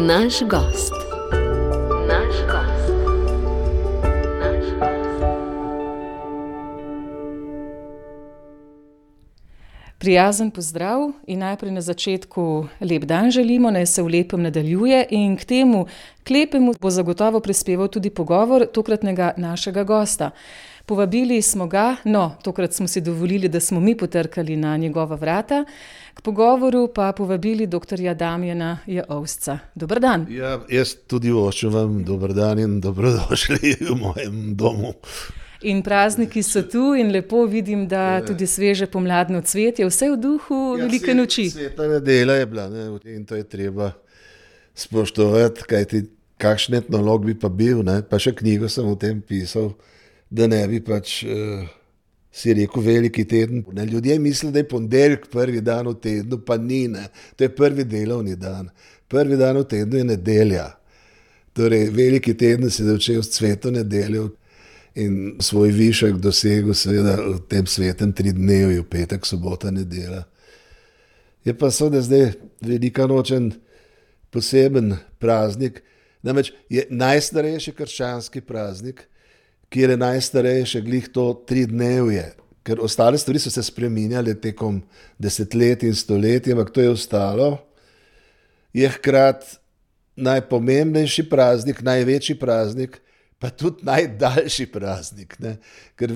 Naš gost. Naš gost. Naš gost. Prijazen pozdrav in najprej na začetku lep dan želimo, naj se v lepem nadaljuje in k temu lepemu bo zagotovo prispeval tudi pogovor tokratnega našega gosta. Povabili smo ga, tokrat smo si dovolili, da smo mi potrkali na njegova vrata, k pogovoru pa povabili dr. Damjana Jeovšca. Dober dan. Ja, jaz tudi voščam vam dober dan in dobrodošli v mojem domu. In prazniki so tu in lepo vidim, da tudi sveže pomladno cvetje, vse v duhu velike noči. Sveta nedelja je bila, in to je treba spoštovati, kajti kakšen etnolog bi pa bil, pa še knjigo sem o tem pisal, da ne bi si rekel veliki teden. Ljudje mislijo, da je ponedeljek prvi dan v tednu, pa ni, to je prvi delovni dan. Prvi dan v tednu je nedelja. Torej, veliki teden se je začel s cveto nedeljo in svoj višek dosegel seveda v tem svetem 3 dnevi, v petek, sobota, nedelja. Je pa seveda zdaj velika noč en poseben praznik, namreč je najstarejši krščanski praznik, kjer je najstarejše glih to 3 dnevje, ker ostale stvari so se spreminjale tekom desetletij in stoletij, ampak to je ostalo. Je hkrati najpomembnejši praznik, največji praznik, pa tudi najdaljši praznik, ker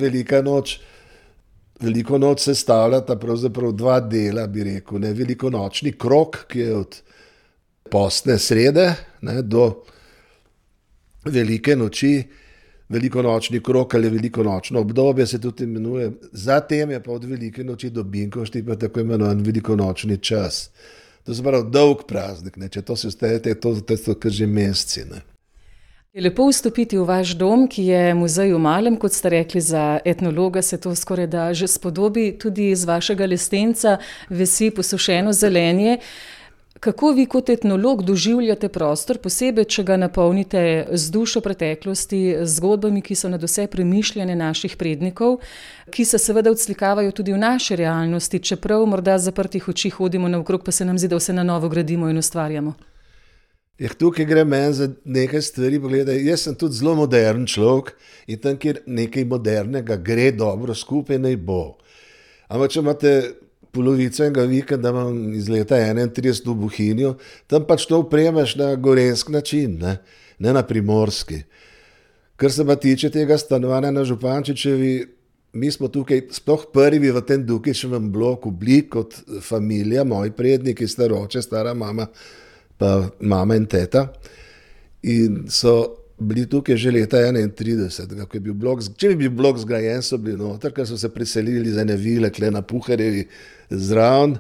Veliko noč sestavljata pravzaprav 2 dela, bi rekel, velikonočni krog, ki je od postne srede do velike noči, velikonočni krog ali velikonočno obdobje se tudi imenuje, zatem je pa od velike noči do binkošti pa tako imenovan velikonočni čas. To je prav dolg praznik, če to se ustajete, to so kar že meseci. Je lepo vstopiti v vaš dom, ki je muzej v malem, kot ste rekli, za etnologa se to skoraj da že spodobi, tudi iz vašega lestenca visi posušeno zelenje. Kako vi kot etnolog doživljate prostor, posebej, če ga napolnite z dušo preteklosti, z zgodbami, ki so nadvse premišljene naših prednikov, ki se seveda odslikavajo tudi v naši realnosti, čeprav morda zaprtih oči hodimo naokrog, pa se nam zdi, da vse na novo gradimo in ustvarjamo? Tukaj gre meni za nekaj stvari, pogledaj, jaz sem tudi zelo modern človek in tam, kjer nekaj modernega gre dobro skupaj, naj bo. Ampak če imate polovico enega vikenda, imam iz leta 31 v Bohinju, tam pač to upremaš na gorenski način, ne na primorski. Kar se pa tiče tega stanovanja na Župančičevi, mi smo tukaj sploh prvi v tem Dukičevem bloku bili kot familija, moji predniki, staroče, stara mama, pa mama in teta, in so bili tukaj že leta 31, ko je bil blok, če bi bil blok zgrajen, so bili noter, ker so se priselili za ene vile, kle na Puharjevi zraven,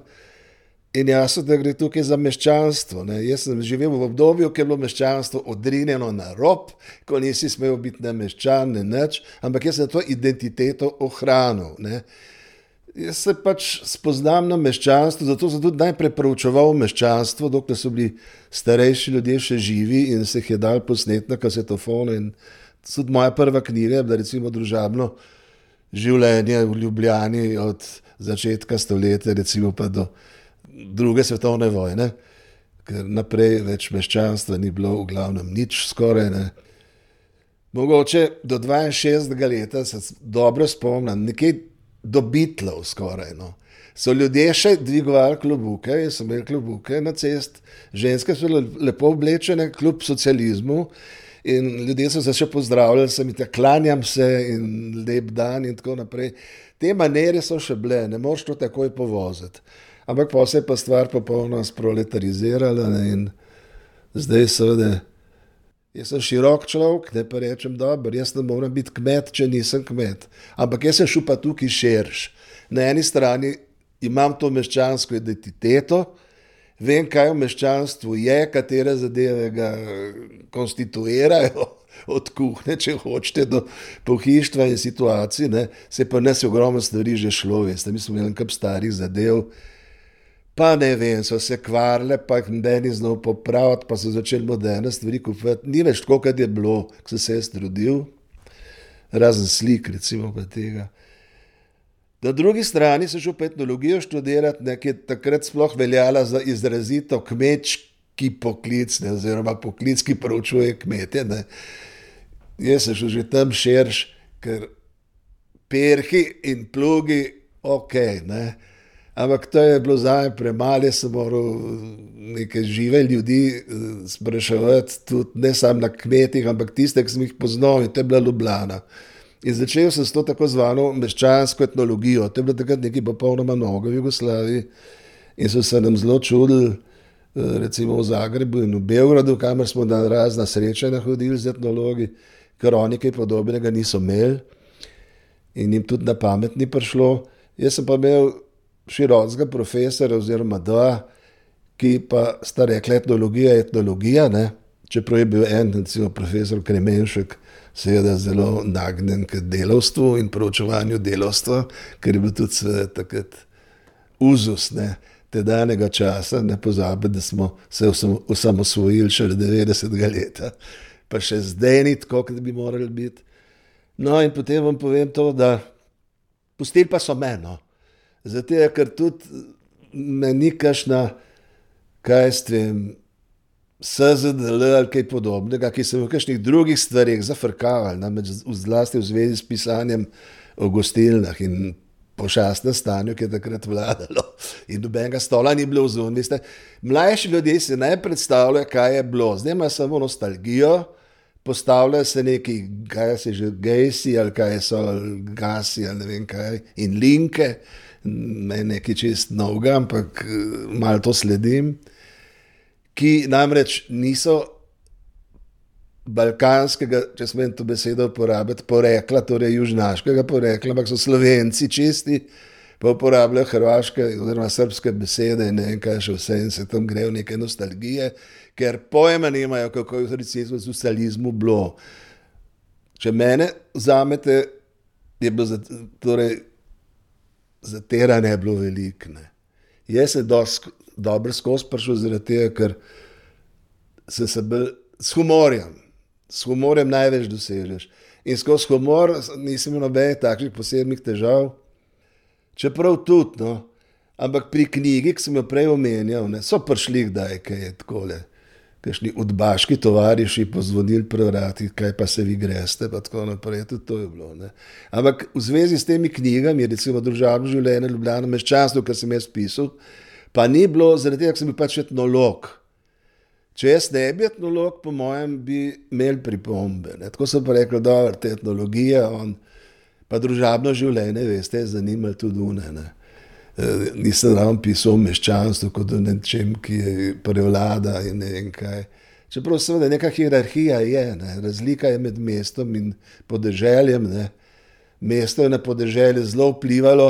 in jasno, da gre tukaj za meščanstvo. Jaz sem živel v obdobju, ker je bilo meščanstvo odrinjeno na rob, ko nisi smel biti ne meščan, ne nič, ampak jaz sem to identiteto ohranil. Jaz se spoznam na meščanstvo, zato sem tudi najprej proučeval meščanstvo, dokler so bili starejši ljudje še živi in se jih je dal posnet na kasetofone. In tudi moja prva knjiga je bila recimo družabno življenje v Ljubljani od začetka stoletja, recimo pa do 2. svetovne vojne, ker naprej več meščanstva ni bilo v glavnem nič skoraj. Mogoče do 62. leta se dobro spomnim, nekaj do Beatlov skoraj. So ljudje še dvigovali klobuke, jaz sem imel klobuke na cest, ženske so lepo oblečene kljub socializmu in ljudje so se še pozdravljali, sem jih klanjam se in lep dan in tako naprej. Te manere so še bile, ne moreš to takoj povoziti. Ampak pa se je pa stvar popolnoma sproletarizirala in zdaj seveda jaz sem širok človek, ne pa rečem, dobro, jaz ne moram biti kmet, če nisem kmet. Ampak jaz sem šel pa tukaj širš. Na eni strani imam to meščansko identiteto, vem, kaj v meščanstvu je, katere zadeve ga konstituirajo, od kuhne, če hočete, do pohištva in situacij, se pa nas je ogromno stvari že šlo, veste, mi smo imeli kap starih zadev, pa ne vem, so se kvarile, pa jih meni znal popraviti, pa so začeli moderne stvari kupovati. Ni več tako, kot je bilo, ko sem se jaz trudil, razen slik, recimo pa tega. Na drugi strani sem šel pa etnologijo študirati, ki je takrat sploh veljala za izrazito kmečki poklic, ne, oziroma poklic, ki proučuje kmetje. Ne. Jaz sem šel že tam širš, ker perhi in plugi, ok, ne. Ampak to je bilo zame premalo, jaz sem moral neke žive ljudi spraševati, tudi ne samo na kmetih, ampak tiste, ki sem jih poznal, in to je bila Ljubljana. In začel sem s to tako zvano meščansko etnologijo. To je bilo takrat nekaj popolnoma novo v Jugoslaviji in so se nam zelo čudili, recimo v Zagrebu in v Beogradu, kamor smo na razna srečanja hodili z etnologi, ker oni kaj podobnega niso imeli in jim tudi na pamet ni prišlo. Jaz sem pa imel širokega profesora oziroma dva, ki pa sta rekla etnologija, ne? Čeprav je bil en, recimo profesor Kremenšek, seveda zelo nagnjen k delavstvu in proučevanju delavstva, ker je bil tudi seveda takrat uzus, ne? Tedanjega časa, ne pozabiti, da smo se osamosvojili šele 90. leta, pa še zdaj ni tako, kot bi morali biti. No in potem vam povem to, da pustili pa so me, no. Zato, ker tudi me ni kakšna, kaj s tem, SZDL ali kaj podobnega, ki sem v kakšnih drugih stvarih zafrkaval, namreč zlasti v zvezi s pisanjem o gostilnah in pošastnem stanju, ki je takrat vladalo. In nobenega stola ni bilo vzun. Mlajši ljudje si ne predstavljajo, kaj je bilo. Zdaj ima samo nostalgijo, postavljajo se neki, kaj se že gejsi ali kaj so gasi ali ne vem kaj, in linke, nekaj čist novega, ampak malo to sledim, ki namreč niso balkanskega, če smem to besedo uporabiti, porekla, torej južnaškega porekla, ampak so Slovenci čisti, pa uporabljajo hrvaške oziroma srpske besede in ne vem kaj še vse in se tam grejo neke nostalgije, ker pojma nimajo, kako je recimo v socializmu bilo. Če mene vzamete, je bilo torej zateranje je bilo veliko. Jaz sem dobro skozi prišel zaradi tega, ker sem se bolj s humorjem največ dosežeš. In skozi humor nisem imel nobenih takšnih posebnih težav, čeprav tudi, no, ampak pri knjigi, ki sem jo prej omenjal, ne, so prišli kdaj, kaj je takole, kakšni udbaški tovariši pozvonili pri vratih, kaj pa se vi greste, pa tako naprej, tudi to je bilo. Ne. Ampak v zvezi s temi knjigami, recimo Družabno življenje Ljubljana, meščanstvo, kar sem jaz pisal, pa ni bilo, zaradi tega, ker sem bil pač etnolog. Če jaz ne bi etnolog, po mojem, bi imeli pripombe. Ne. Tako sem pa rekel, dobro, te etnologije, pa družabno življenje, veste, je zanimalo tudi une. Ne. Nisem ravno pisal o meščanstvu, kot o nečem, ki je prevlada in ne vem kaj. Čeprav seveda neka hierarhija je, ne. Razlika je med mestom in podeželjem. Ne. Mesto je na podeželje zelo vplivalo,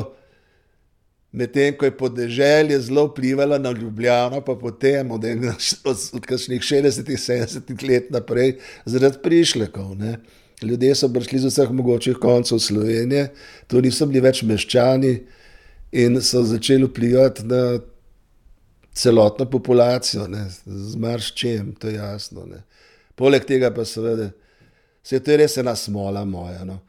medtem ko je podeželje zelo vplivalo na Ljubljano, pa potem od kakšnih 60-70 let naprej zaradi prišlekov. Ne. Ljudje so prišli z vseh mogočih koncev Slovenije, to niso bili več meščani in so začeli vplivati na celotno populacijo, ne, z marsičem, to je jasno. Ne. Poleg tega pa seveda, to je res ena smola moja. No.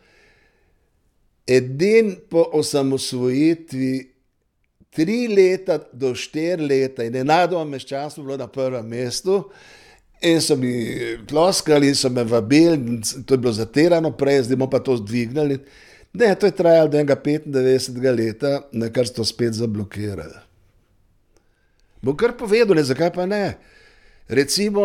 Edin po osamosvojitvi 3 leta do 4 leta in nenadoma meščanstvo bilo na prvem mestu in so mi ploskali in so me vabili, to je bilo zaterano prej, zdaj bomo pa to zdvignili. Ne, to je trajalo do enega 95. leta, na kar so to spet zablokirali. Bom kar povedal, ne, zakaj pa ne. Recimo,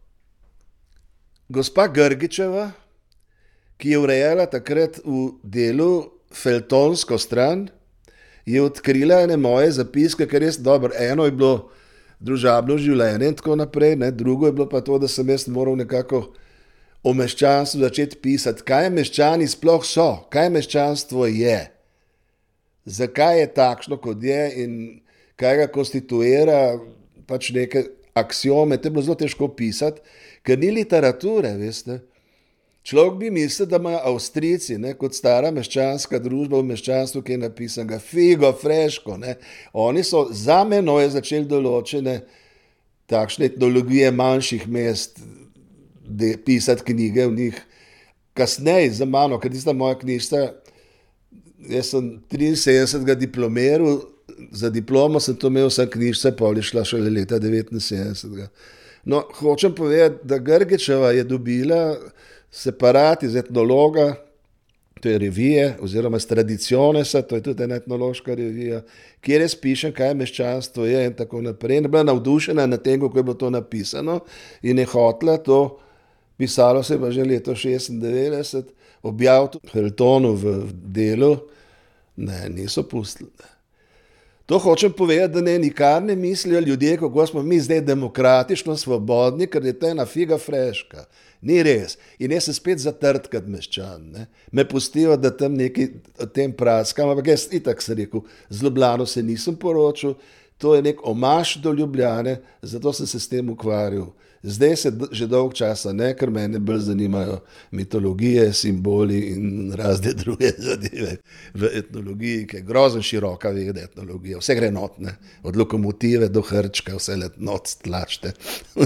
gospa Grgičeva, ki je urejala takrat v delu Feltonsko stran, je odkrila ene moje zapiske, ker res dobro. Eno je bilo družabno življenje in tako naprej, ne, drugo je bilo pa to, da sem jaz moral nekako o meščanstvu začeti pisati, kaj meščani sploh so, kaj meščanstvo je, zakaj je takšno, kot je in kaj ga konstituira, pač neke aksiome, to je bilo zelo težko pisati, ker ni literature, veste. Človek bi mislil, da imajo Avstrijci, ne, kot stara meščanska družba v meščanstvu, ki je napisanega, figo, freško, ne. Oni so za menoj začeli določene takšne etnologije manjših mest, pisati knjige v njih. Kasneje za mano, ker tista moja knjižca, jaz sem 73. diplomiral, za diplomo sem to imel, sem knjižca, pol je šla šele leta 79. No, hočem povedati, da Grgičeva je dobila separat iz etnologa, to je revije, oziroma s Tradicionesa, to je tudi ena etnološka revija, kjer jaz pišem, kaj meščanstvo je in tako naprej. In je bila navdušena nad tem, kako je bilo to napisano in je hotela to, pisalo se je pa že leto 96, objaviti v Hiltonu v Delu, ne, niso pustili. To hočem povedati, da ne nikar ne mislijo ljudje, kako smo mi zdaj demokratično svobodni, ker je to ena figa freška. Ni res. In jaz se spet zatrtkati meščan. Ne. Me pustijo, da tam nekaj o tem praskam, ampak jaz itak sem rekel, z Ljubljano se nisem poročil, to je nek omaž do Ljubljane, zato sem se s tem ukvarjal. Zdaj se že dolg časa ne, ker mene bolj zanimajo mitologije, simboli in razne druge zadeve v etnologiji, ki je grozen široka veda etnologija. Vse gre not, ne. Od lokomotive do hrčka, vse let not tlačite.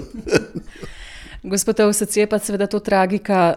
Gospod Ovsec, je pa seveda to tragika,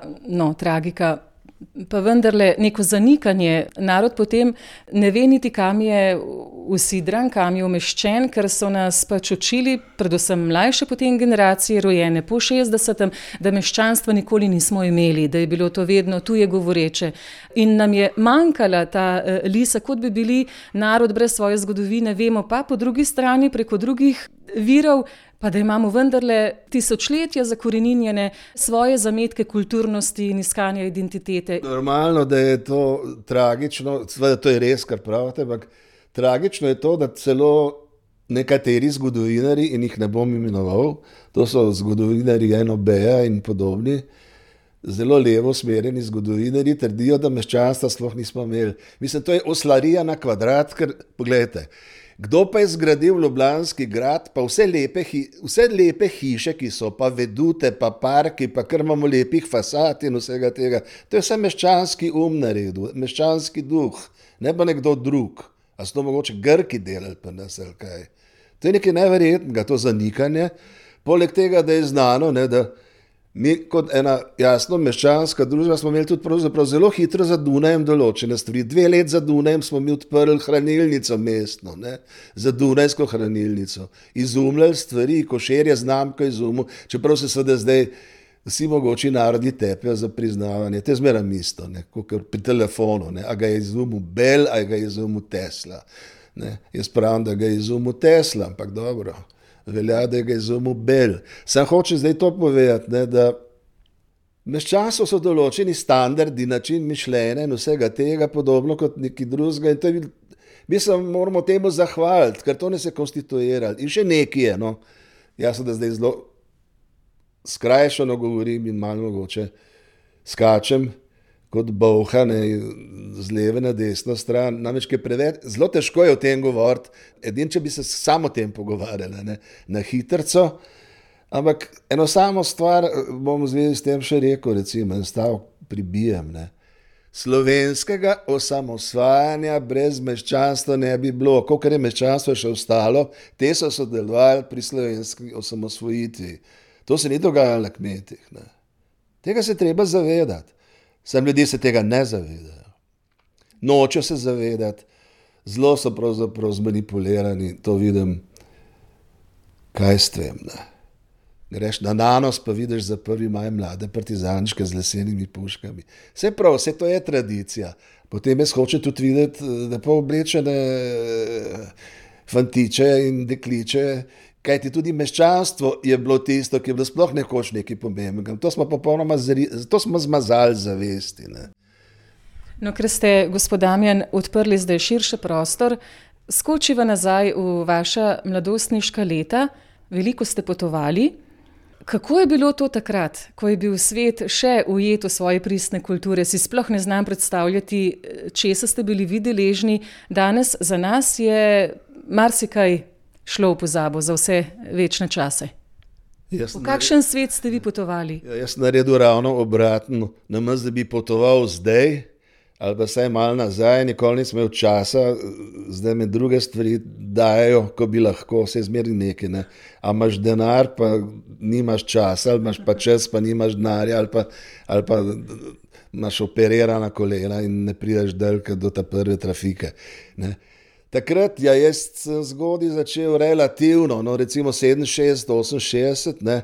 pa vendarle neko zanikanje. Narod potem ne ve niti, kam je usidran, kam je umeščen, ker so nas pač učili, predvsem mlajše potem generacije, rojene po 60., da meščanstva nikoli nismo imeli, da je bilo to vedno tuje govoreče. In nam je manjkala ta lisa, kot bi bili narod brez svoje zgodovine, vemo pa po drugi strani preko drugih virov, pa da imamo vendarle tisočletja zakoreninjene svoje zametke kulturnosti in iskanja identitete. Normalno, da je to tragično, seveda to je res, kar pravite, ampak tragično je to, da celo nekateri zgodovinari, in jih ne bom imenoval, to so zgodovinari NOB-ja in podobni, zelo levo smereni zgodovinari, trdijo, da meščanstva sploh nismo imeli. Mislim, to je oslarija na kvadrat, ker, pogledajte, kdo pa je zgradil Ljubljanski grad, pa vse lepe hiše, ki so, pa vedute, pa parki, pa kar imamo lepih fasad in vsega tega, to je vse meščanski naredil, meščanski duh, ne pa nekdo drug. A so to mogoče Grki delali pa nas ali kaj? To je nekaj neverjetnega, to zanikanje. Poleg tega, da je znano, ne, da mi kot ena jasno meščanska družba smo imeli tudi pravzaprav zelo hitro za Dunajem določene stvari. 2 let za Dunajem smo mi odprli hranilnico mestno, ne, za Dunajsko hranilnico. Izumljali stvari, Košer je znamko izumil, čeprav se seveda zdaj vsi mogoči narodi tepejo za priznavanje. To je zmeraj isto, kot pri telefonu. Ne. A ga je izumil Bell, a ga je izumil Tesla. Ne. Jaz pravim, da ga je izumil Tesla, ampak dobro, velja, da ga je izumil Bell. Sam hočem zdaj to povedati, ne, da meščanstvo so določeni standardi, način mišljenja in vsega tega, podobno kot neki drugega. In to je, mislim, moramo temu zahvaliti, ker to ne se konstituirali. In še nekaj je, no, jasno, da zdaj zelo skrajšano govorim in malo mogoče skačem kot bolha, ne, z leve na desno stran, namreč zelo težko je o tem govoriti, edin, če bi se samo o tem pogovarjali, ne, na hitrco, ampak eno samo stvar bom v zvezi s tem še rekel, recimo, en stavek pribijem, ne. Slovenskega osamosvajanja brez meščanstva ne bi bilo. Kolikor je meščanstvo še ostalo, te so sodelovali pri slovenski osamosvojitvi. To se ni dogajalo na kmetih. Ne. Tega se treba zavedati. Sam ljudje se tega ne zavedajo. Nočejo se zavedati. Zelo so pravzaprav zmanipulirani. To vidim, kaj s tem. Ne. Greš na Nanos, pa vidiš za 1. maj mlade partizančke z lesenimi puškami. Vse prav, vse to je tradicija. Potem jaz hočem tudi videti, da pa oblečene fantiče in dekliče, kajti tudi meščanstvo je bilo tisto, ki je bilo sploh nekoč nekaj pomembnega. To smo popolnoma zmazali zavesti. Ne. No, ker ste, gospod Damjan, odprli zdaj širši prostor, skočiva nazaj v vaša mladostniška leta, veliko ste potovali. Kako je bilo to takrat, ko je bil svet še ujet v svoje pristne kulture? Si sploh ne znam predstavljati, česa ste bili vi deležni. Danes za nas je marsikaj šlo v pozabo za vse večne čase. V kakšen svet ste vi potovali? Jaz sem naredil ravno obratno. Namesto da bi potoval zdaj, ali pa vsaj malo nazaj, nikoli nisem imel časa, zdaj me druge stvari dajo, ko bi lahko, se zmeri nekaj. Ne. A imaš denar, pa nimaš časa, ali imaš pa čas, pa nimaš denarja, ali pa imaš operirana kolena in ne prideš dalj do ta prve trafike. Ne. Takrat, ja, jaz sem zgodaj začel relativno, no, recimo 67, 68, ne,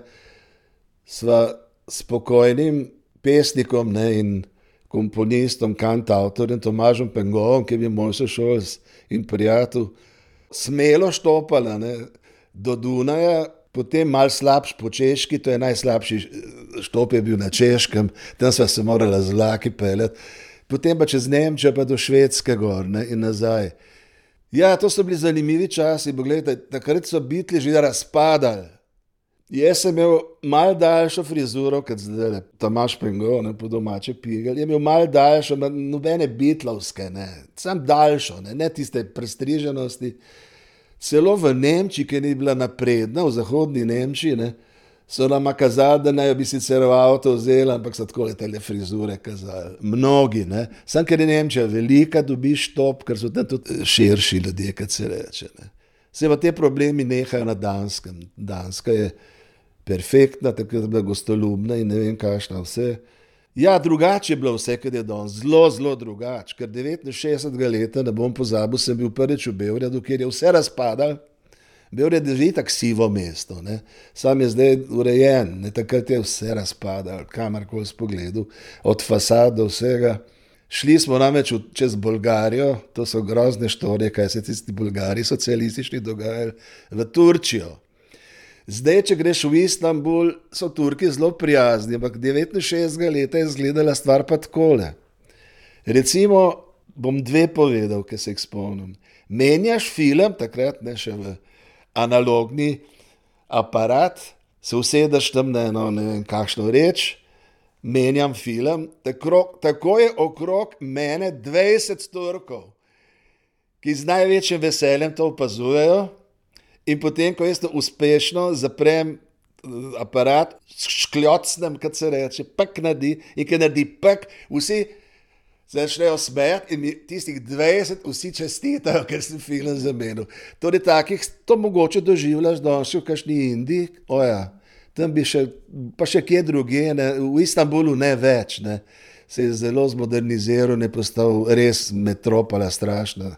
sva s pokojnim pesnikom, ne, in komponistom, kantavtorjem Tomažem Pengovom, ki je bil moj sošolc in prijatelj, smelo štopala, ne, do Dunaja, potem malo slabš po Češki, to je najslabši štop je bil na Češkem, tam sva se morala z vlaki peljati, potem pa čez Nemčijo pa do Švedske gor, ne, in nazaj. Ja, to so bili zanimivi časi, bo gledajte, takrat so Beatli že razpadali. Jaz sem imel malo daljšo frizuro, kot zdaj, Tomaž Pengov, ne, po domače pigel, je imel malo daljšo, nobene Beatlovske, ne, sam daljšo, ne tiste prestriženosti. Celo v Nemčiji, ki ni bila napredna, v zahodni Nemčiji, ne, so nam kazali, da naj bi sicer v avto vzeli, ampak so tako tele frizure kazali. Mnogi, ne. Sam, ker je Nemčija velika, dobiš top, ker so tam tudi širši ljudje, kot se reče. Ne. Se pa te problemi nehajo na Danskem. Danska je perfektna, tako je bila gostoljubna in ne vem kakšna vse. Ja, drugače je bilo vse, kar je danes. Zelo, zelo drugače. Ker 69 leta, ne bom pozabil, sem bil prvič v Beogradu, kjer je vse razpadal. Beograd je že itak sivo mesto, ne. Sam je zdaj urejen, ne, takrat je vse razpadal, kamarkoli spogledal, od fasad do vsega. Šli smo namreč čez Bolgarijo, to so grozne štorije, kaj se tisti Bolgari socialistični dogajali, v Turčijo. Zdaj, če greš v Istanbul, so Turki zelo prijazni, ampak 69 leta je izgledala stvar pa takole. Recimo, bom dve povedal, ki se jih spomnim. Menjaš film, takrat ne še v analogni aparat, se usedeš tam na eno, ne vem kakšno reč, menjam film, tako je okrog mene 20 Turkov, ki z največjim veseljem to opazujejo in potem, ko jaz to uspešno zaprem aparat, škljocnem, kot se reče, pak naredi in ko naredi pak, vsi začnejo smejati in mi tistih 20 vsi čestitajo, ker sem film zamenil. Torej takih, to mogoče doživljaš danes v kakšni Indiji, tam bi še, pa še kje druge, ne, v Istanbulu ne več, ne, se je zelo zmoderniziral, ne postal res metropola strašna.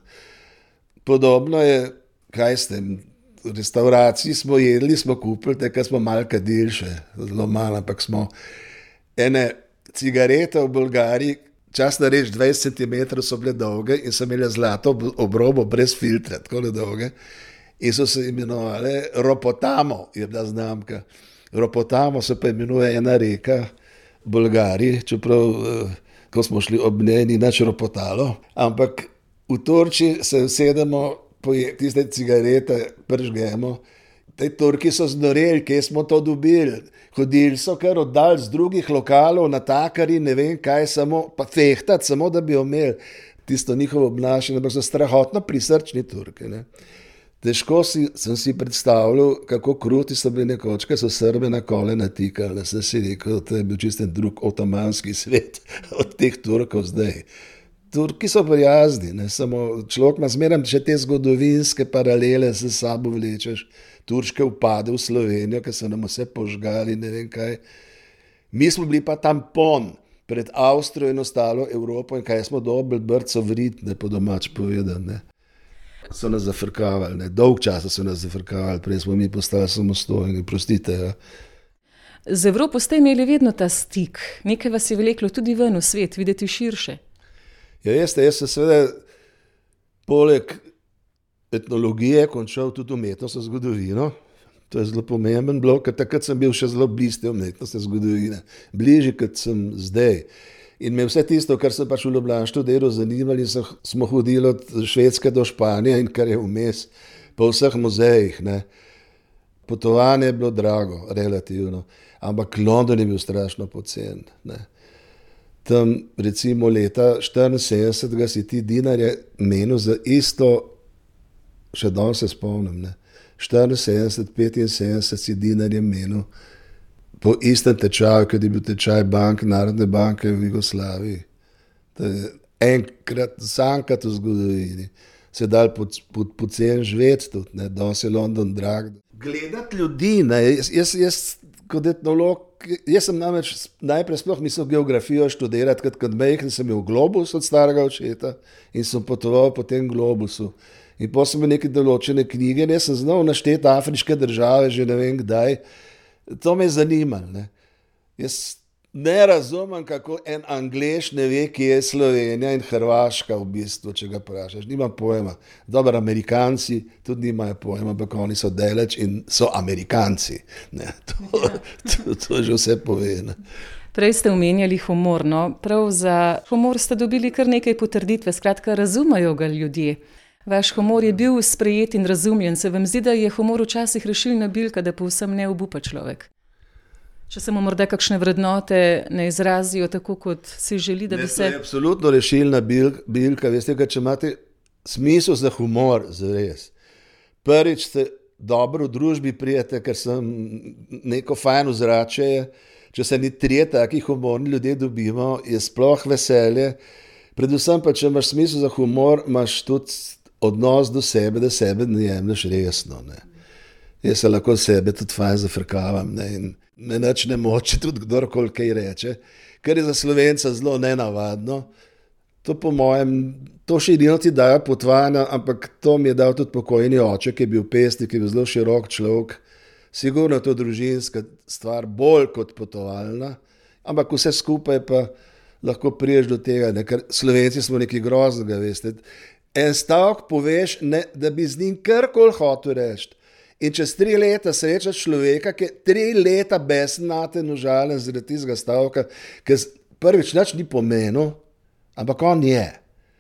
Podobno je, kaj ste, v restauraciji smo jedli, smo kupili, takrat smo malo kadili še, zelo malo, ampak smo ene cigarete v Bolgariji, časno reč 20 cm so bile dolge in so imeli zlato obrobo brez filtra, tako dolge, in so se imenovali Ropotamo, je bila znamka. Ropotamo se pa imenuje ena reka v Bolgariji, čeprav, ko smo šli ob njej, ni nič ropotalo, ampak v Turčiji se sedemo, tiste cigarete pržgemo, te Turki so znoreli, kje smo to dobili. Hodili so kar oddal z drugih lokalov, natakari, ne vem kaj, samo pa fehtati, samo da bi imeli tisto njihovo obnašanje, ampak so strahotno prisrčni Turki, ne. Težko sem si predstavljal, kako kruti so bili nekoč, ko so Srbe na kole natikali, sem si rekel, to je bil čisten drug otomanski svet od teh Turkov zdaj. Turki so prijazni, ne, samo človek ima zmeraj še te zgodovinske paralele s sabo vlečeš, turške upade v Slovenijo, ker so nam vse požgali, ne vem kaj. Mi smo bili pa tampon pred Avstrijo in ostalo Evropo in kaj smo dobili brco vrit, ne, po domač povedan, ne. So nas zafrkavali, ne, dolg časa so nas zafrkavali, prej smo mi postali samostojni, prostite, ja. Z Evropo ste imeli vedno ta stik, nekaj vas je vleklo tudi ven v svet, videti širše. Ja, jaz sem seveda poleg etnologije končal tudi umetnostno zgodovino. To je zelo pomemben blok, ker takrat sem bil še zelo blizu te umetnostne zgodovine. Bližje, kot sem zdaj. In me vse tisto, kar sem pač v Ljubljani študiral, zanimali, smo hodili od Švedske do Španije in kar je vmes, po vseh muzejih, ne. Potovanje je bilo drago, relativno, ampak London je bil strašno pocen, ne. Tam recimo leta 74 si ti dinarje menil za isto, še danes se spomnim, ne, 74, 75 si dinarje menil po istem tečaju, kot je bil tečaj Narodne banke v Jugoslaviji. To je enkrat, samkrat v zgodovini. Se je dal pocen živeti tudi, ne, danes je London drag. Gledati ljudi, ne, jaz kot etnolog, jaz sem namreč najprej sploh mislil geografijo študirati, kot majhen sem imel globus od starega očeta in sem potoval po tem globusu. In potem sem imel neke določene knjige in jaz sem znal našteti afriške države, že ne vem kdaj. To me je zanimalo. Ne. Jaz ne razumem, kako en Anglež ne ve, kje je Slovenija in Hrvaška v bistvu, če ga vprašaš. Nimam pojma. Dobro, Amerikanci tudi nimajo pojma, ampak oni so daleč in so Amerikanci. Ne. To že vse pove. Ne. Prej ste omenjali humor, no? Prav za humor ste dobili kar nekaj potrditve, skratka, razumejo ga ljudje. Vaš humor je bil sprejet in razumljen. Se vam zdi, da je humor včasih rešilna bilka, da povsem ne obupa človek? Če se mu morda kakšne vrednote ne izrazijo tako, kot si želi, da bi se... To je absolutno rešilna bilka. Veste, če imate smisel za humor, zares. Prvič ste dobro v družbi prijete, ker sem neko fajn ozračje. Če se ni trije taki humorni ljudje dobimo, je sploh veselje. Predvsem pa, če imaš smisel za humor, imaš tudi odnos do sebe, da sebe ne jemlješ resno. Ne. Jaz se lahko sebe tudi fajn zafrkavam, ne, in me nič ne moče tudi kdorkoli kaj reče, kar je za Slovenca zelo nenavadno. To po mojem, to širino ti dajo potvanja, ampak to mi je dal tudi pokojni oče, ki je bil pesnik, ki je bil zelo širok človek. Sigurno je to družinska stvar, bolj kot potovalna, ampak vse skupaj pa lahko priješ do tega, ne, ker Slovenci smo nekaj groznega, veste. En stavek poveš, ne, da bi z njim karkoli hotel reči. In čez 3 leta srečaš človeka, ki je 3 leta besnaten, užalen zaradi tistega stavka, ki prvič nič ni pomenil, ampak on je.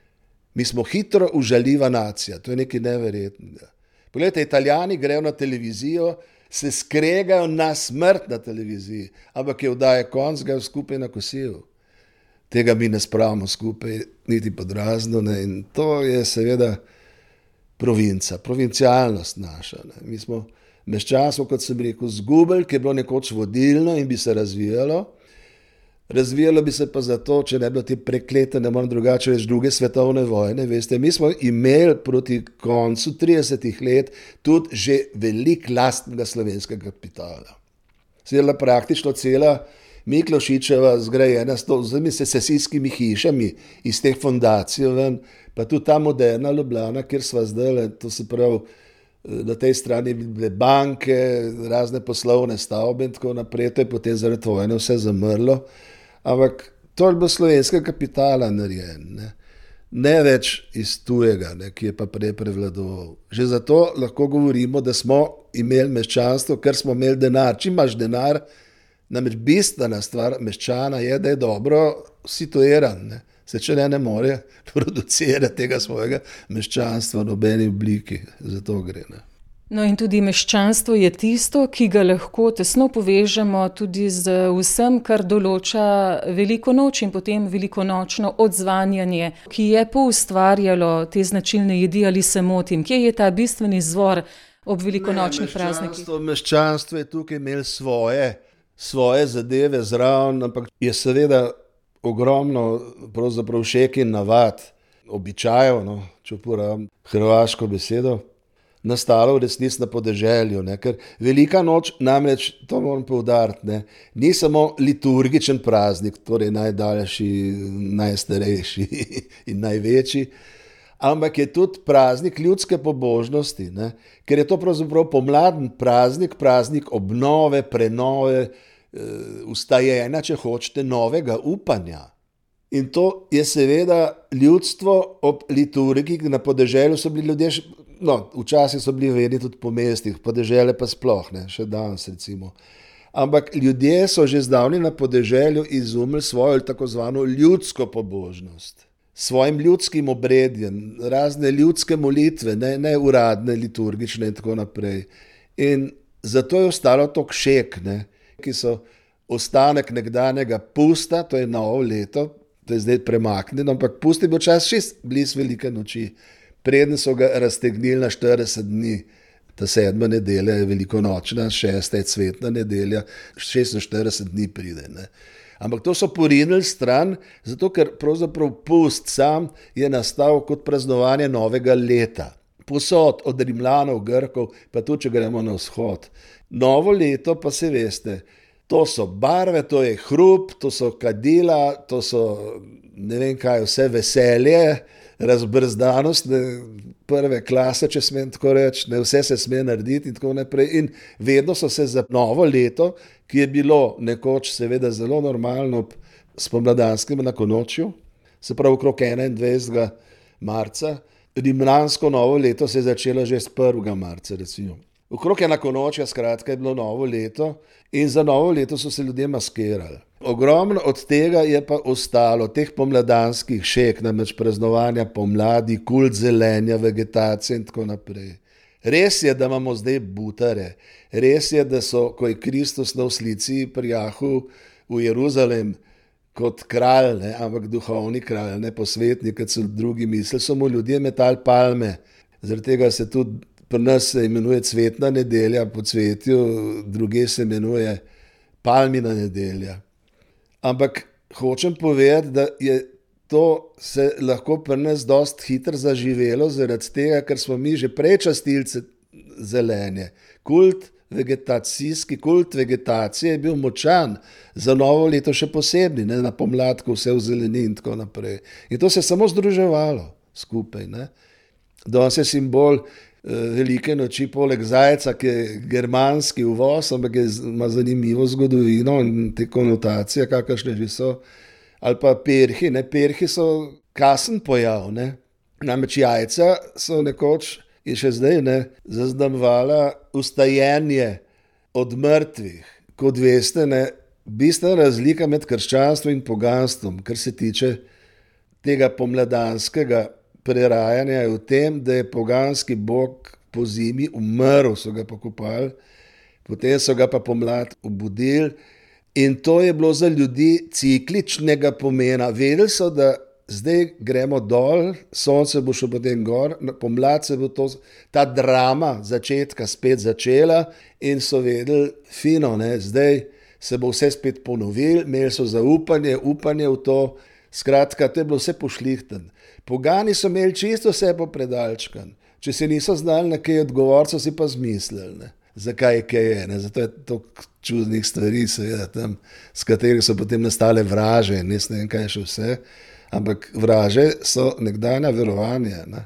Mi smo hitro užaljiva nacija, to je nekaj neverjetnega. Poglejte, Italijani grejo na televizijo, se skregajo na smrt na televiziji, ampak je vdaje konc, ga skupaj na kosilu. Tega mi ne spravimo skupaj, niti pod razno, ne, in to je seveda provinca, provincialnost naša. Ne. Mi smo meščanstvo, kot sem rekel, zgubili, ki je bilo nekoč vodilno in bi se razvijalo. Razvijalo bi se pa zato, če ne bi bilo te preklete, ne moram drugače reči, druge svetovne vojne. Veste, mi smo imeli proti koncu 30 let tudi že veliko lastnega slovenskega kapitala. Seveda praktično cela Miklošičeva zgrajena s temi secesijskimi hišami iz teh fondacij ven, pa tudi ta moderna Ljubljana, kjer sva zdaj, to se pravi, na tej strani bile banke, razne poslovne stavbe in tako naprej, to je potem zaradi vojne vse zamrlo, ampak to je bilo slovenskega kapitala narejen, ne več iz tujega, ne, ki je pa prej prevladoval. Že zato lahko govorimo, da smo imeli meščanstvo, ker smo imeli denar. Čim imaš denar, namreč bistvena stvar meščana je, da je dobro situiran, ne. Se če ne more producirati tega svojega meščanstva v nobeni obliki, zato gre. Ne. No in tudi meščanstvo je tisto, ki ga lahko tesno povežemo tudi z vsem, kar določa veliko noč in potem velikonočno odzvanjanje, ki je poustvarjalo te značilne jedi, ali se motim. Kje je ta bistveni izvor ob velikonočnih praznikih? Meščanstvo je tukaj imel svoje zadeve zraven, ampak je seveda ogromno pravzaprav šek in navad, običajev, no, če uporabim hrvaško besedo, nastalo v resnici na podeželju, ne, ker velika noč, namreč, to moram poudariti, ne, ni samo liturgičen praznik, torej najdaljši, najstarejši in največji, ampak je tudi praznik ljudske pobožnosti, ne, ker je to pravzaprav pomladen praznik, praznik obnove, prenove, ustajena, če hočete, novega upanja. In to je seveda ljudstvo ob liturgiji, na podeželju so bili ljudje, včasih so bili vedni tudi po mestih, podeželje pa sploh, ne, še danes recimo. Ampak ljudje so že zdavni na podeželju izumili svojo tako zvano ljudsko pobožnost. Svojim ljudskim obredjem, razne ljudske molitve, ne uradne, liturgične in tako naprej. In zato je ostalo to kšek, ne, ki so ostanek nekdanjega pusta, to je novo leto, to je zdaj premaknjeno, ampak pust je bil čas šest blizu velike noči. Preden so ga raztegnili na 40 dni, ta 7. nedelja je velikonočna, 6. je cvetna nedelja, 46 dni pride. Ne. Ampak to so porinili stran, zato ker pravzaprav pust sam je nastal kot praznovanje novega leta. Posod od Rimljanov, Grkov, pa tudi, če gremo na vzhod. Novo leto pa se veste, to so barve, to je hrup, to so kadila, to so ne vem kaj, vse veselje, razbrzdanost prve klase, če smem tako reči, ne, vse se sme narediti in tako naprej. In vedno so se za novo leto, ki je bilo nekoč seveda zelo normalno ob spomladanskem nakonočju, se pravi okrog 21. marca, rimljansko novo leto se je začelo že s 1. marca, recimo. Okrog enakonočja, skratka, je bilo novo leto in za novo leto so se ljudje maskirali. Ogromno od tega je pa ostalo, teh pomladanskih šeg, namreč praznovanja pomladi, kult zelenja, vegetacije in tako naprej. Res je, da imamo zdaj butare, res je, da so, ko je Kristus na oslici prijahal v Jeruzalem kot kralj, ne, ampak duhovni kralj, ne posvetnik, kot so drugi mislili, so mu ljudje metali palme. Zaradi tega se tudi pri nas se imenuje cvetna nedelja, po cvetju, druge se imenuje palmina nedelja. Ampak hočem povedati, da je to se lahko pri nas dosti hitro zaživelo, zaradi tega, ker smo mi že prej častili zelenje. Kult vegetacije je bil močan, za novo leto še posebni, ne, na pomladku vse v zeleni in tako naprej. In to se je samo združevalo skupaj. Ne. Danes je simbol velike noči poleg zajca, ki je germanski uvoz, ampak ima zanimivo zgodovino in te konotacije, kakršne že so. Ali pa perhi, ne, perhi so kasen pojav, ne. Namreč jajca so nekoč in še zdaj ne, zaznamovala vstajenje od mrtvih. Kot veste, ne, bistvena razlika med krščanstvom in poganstvom, kar se tiče tega pomladanskega prerajanja, je v tem, da je poganski bog po zimi umrl, so ga pokopali, potem so ga pa pomlad obudili in to je bilo za ljudi cikličnega pomena. Vedeli so, da zdaj gremo dol, sonce bo šlo potem gor, pomlad se bo ta drama začetka spet začela in so vedeli, fino, ne, zdaj se bo vse spet ponovil, imeli so zaupanje, upanje v to, skratka, to je bilo vse pošlihten. Pogani so imeli čisto vse popredalčkan. Če se niso znali na kaj odgovoriti, so si pa zmislili, ne, zakaj je, ne, zato je toliko čudnih stvari, seveda, tam, s katerih so potem nastale vraže, ne vem kaj še vse. Ampak vraže so nekdanja verovanja. Ne.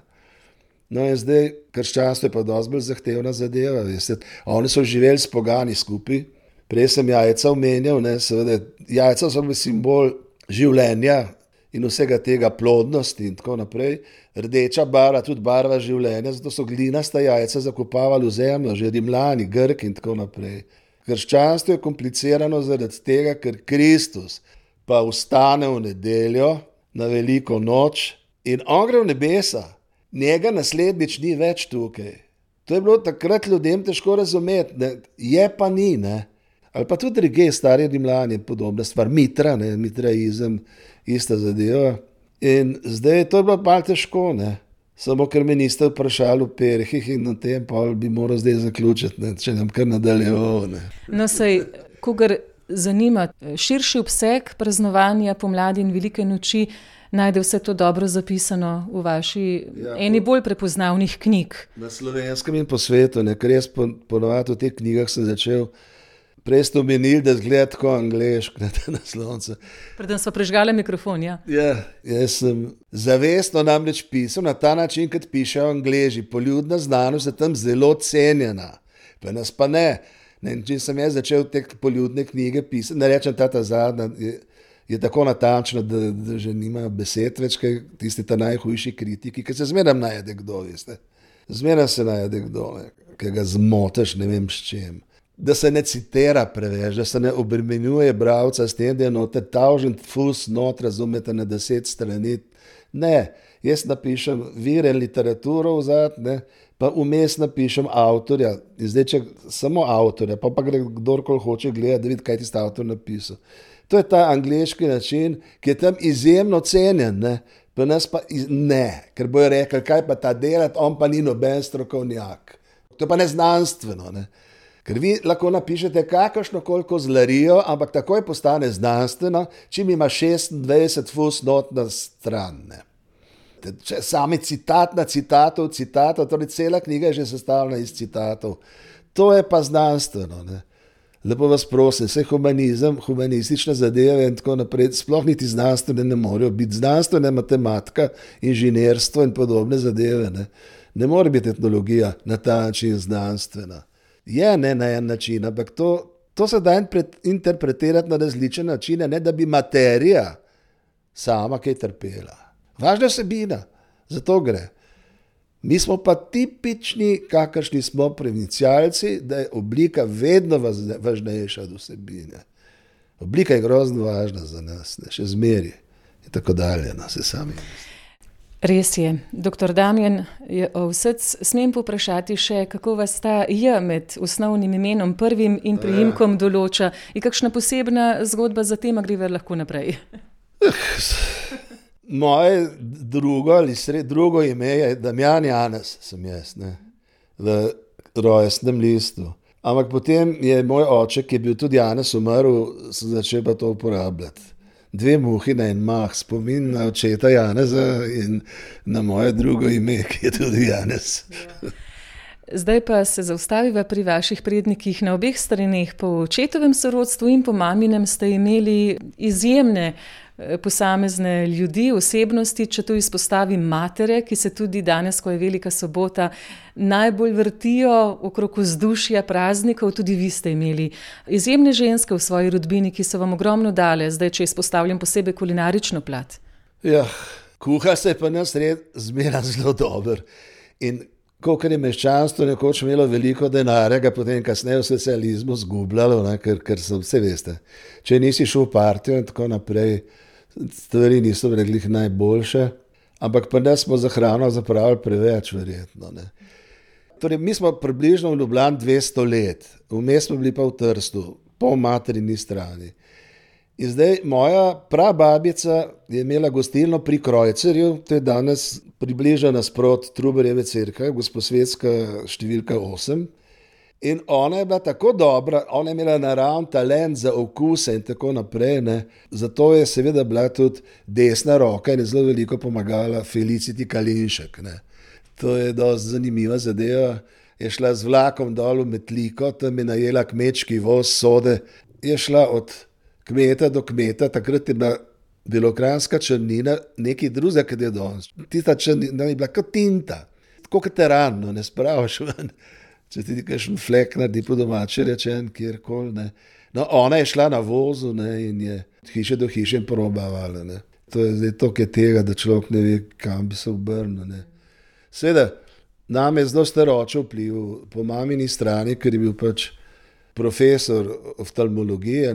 No in zdaj krščanstvo je pa dosti bolj zahtevna zadeva. Veste. Oni so živeli s pogani skupaj. Prej sem jajca omenjal, ne, seveda, jajca so bili simbol življenja in vsega tega, plodnosti in tako naprej. Rdeča barva, tudi barva življenja, zato so glinasta jajca zakopavali v zemljo, že Rimljani, Grki in tako naprej. Krščanstvo je komplicirano zaradi tega, ker Kristus pa vstane v nedeljo, na veliko noč in on gre v nebesa, njega naslednjič ni več tukaj. To je bilo takrat ljudem težko razumeti, ne. Je pa ni, ne. Ali pa tudi druge, stari Rimljani, podobna stvar, Mitra, ne, mitraizem, ista zadeva. In zdaj to je bilo malo težko, ne. Samo ker me niste vprašali v perhih in na tem, pa bi moral zdaj zaključiti, ne, če nam kar nadaljeval. Ne. No, sej, kogar zanima širši obseg praznovanja pomladi in velike noči, najde vse to dobro zapisano v vaši eni bolj prepoznavnih knjig. Na slovenskem in po svetu, ne, ker jaz ponovadi v teh knjigah sem začel. Prej ste omenili, da zgleda tako angleško, ne, ta naslovnica. Preden sva prižgala mikrofon, ja. Ja, jaz sem zavestno namreč pisal na ta način, kot pišejo Angleži. Poljudna znanost je tam zelo cenjena, pa nas pa ne. Če sem jaz začel te poljudne knjige pisati, ne rečem, ta zadnja je tako natančna, da že nimajo besed več, kaj tisti ta najhujši kritiki, ki se zmeraj najde kdo, veste. Zmeraj se najde kdo, ki ga zmotaš, ne vem s čem. Da se ne citira preveč, da se ne obremenjuje bralca s tem, da je noter tavžen fus not, razumete, na 10 strani. Ne, jaz napišem vire in literaturo vzad, ne, pa vmes napišem avtorja. In zdaj, če samo avtorja, pa gre kdorkoli hoče gledati, da vidi, kaj tisti avtor napisal. To je ta angleški način, ki je tam izjemno cenjen, ne, pa nas pa ne, ker bojo rekli, kaj pa ta delati, on pa ni noben strokovnjak. To je pa neznanstveno, ne. Ker vi lahko napišete kakršno koliko zlarijo, ampak takoj postane znanstveno, čim ima 26 fusnot na stran. Ne. Sami citat na citatov, torej cela knjiga je že sestavljena iz citatov. To je pa znanstveno. Ne. lepo vas prosim, vse humanizem, humanistične zadeve in tako naprej, sploh niti znanstvene ne morejo biti. Znanstvene matematika, inženirstvo in podobne zadeve. Ne more biti etnologija na ta način znanstvena. Je ne na en način, ampak to se da interpretirati na različne načine, ne da bi materija sama kaj trpela. Važna vsebina, zato gre. Mi smo pa tipični, kakršni smo provincialci, da je oblika vedno važnejša od vsebine. Oblika je grozno važna za nas, še zmeraj in tako dalje, se sami. Res je. Dr. Damjan Ovsec, smem povprašati še, kako vas ta J med osnovnim imenom, prvim in priimkom določa? Je kakšna posebna zgodba za tem, a gre lahko naprej? Moje drugo ime je Damjan Janez, sem jaz, v rojstnem listu. Ampak potem je moj oče, ki je bil tudi Janez, umrl, sem začel pa to uporabljati. 2 muhi na en mah, spomin na očeta Janeza in na moje drugo ime, ki je tudi Janez. Zdaj pa se zaustaviva pri vaših prednikih. Na obeh straneh, po očetovem sorodstvu in po maminem, ste imeli izjemne posamezne ljudi, osebnosti, če to izpostavim matere, ki se tudi danes, ko je Velika sobota, najbolj vrtijo okrog vzdušja praznikov, tudi vi ste imeli izjemne ženske v svoji rodbini, ki so vam ogromno dale, zdaj, če izpostavljam posebej kulinarično plat. Ja, kuha se pa nas zmeraj zelo dober. In kolikor je meščanstvo nekoč imelo veliko denarja, ga potem kasneje v socializmu zgubljalo, ker so, vse veste, če nisi šel v partijo in tako naprej, stvari niso bile najboljše, ampak pa nas smo za hrano zapravili preveč, verjetno. Torej, mi smo približno v Ljubljani 200 let, vmes smo bili pa v Trstu, po materini strani. In zdaj moja prababica je imela gostilno pri Krojcerju, to je danes približno nasprot Trubarjeve cerkve, Gosposvetska številka 8. In ona je bila tako dobra, ona je imela naravni talent za okuse in tako naprej. Zato je seveda bila tudi desna roka in je zelo veliko pomagala Feliciti Kalinšek. To je dosti zanimiva zadeva. Je šla z vlakom dol v Metliko, tam je najela kmečki voz sode, je šla od kmeta do kmeta, takrat je bila belokranjska črnina, nekaj drugega, kot je danes. Tista črnina je bila kot tinta, tako kot teran, ne spravaš ven, če ti kakšen flek naredi po domače rečen, kjerkoli. No, ona je šla na vozu in je od hiše do hiše probavala. To je zdaj toliko tega, da človek ne ve, kam bi se obrnil. Seveda, nam je zelo staroče vpliv po mamini strani, ker je bil pač profesor oftalmologije,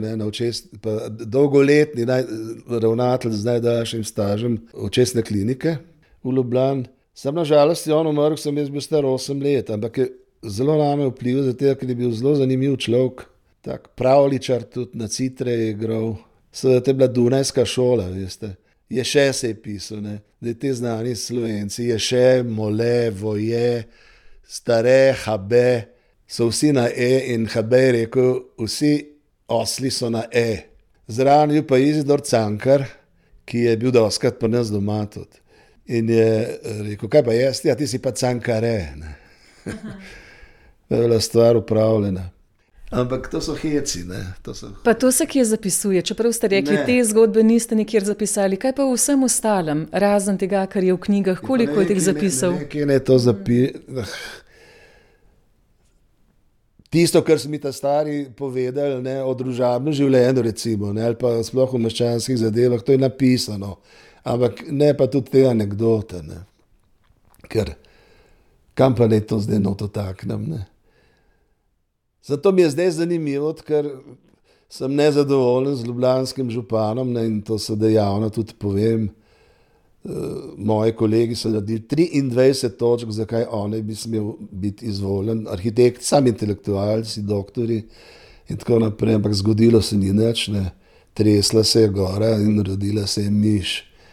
pa dolgoletni ravnatelj z najdaljšim stažem očesne klinike v Ljubljani. Sam na žalost je on umrl, sem jaz bil star 8 let, ampak je zelo name vplival, zato ker je bil zelo zanimiv človek, tak pravličar, tudi na citre je igral. Seveda, to je bila Dunajska šola, veste. Je še se je pisal, da te znani Slovenci, je še, mole, voje, stare, habe, so vsi na E in habe je rekel, vsi osli so na E. Zraven je pa Izidor Cankar, ki je bil dostakrat pri nas doma tudi. In je rekel, kaj pa jaz, ja, ti si pa Cankare. To je bila stvar upravljena. Ampak to so heci. Pa to se kje zapisuje, čeprav ste rekli, te zgodbe niste nikjer zapisali. Kaj pa v vsem ostalem, razen tega, kar je v knjigah, koliko je teh zapisov? Nekaj ne to Tisto, kar so mi ta stari povedali o družabnem življenju, recimo, ali pa sploh v meščanskih zadevah, to je napisano. Ampak ne pa tudi te anekdote. Ker kam pa ne to zdaj dotaknem. Zato mi je zdaj zanimivo, ker sem nezadovoljen z ljubljanskim županom in to se dejavno tudi povem. Moji kolegi so naredili 23 točk, zakaj on bi smel biti izvoljen. Arhitekt, sam intelektualci, doktori in tako naprej, ampak zgodilo se ni nič, tresla se je gora in rodila se je miš.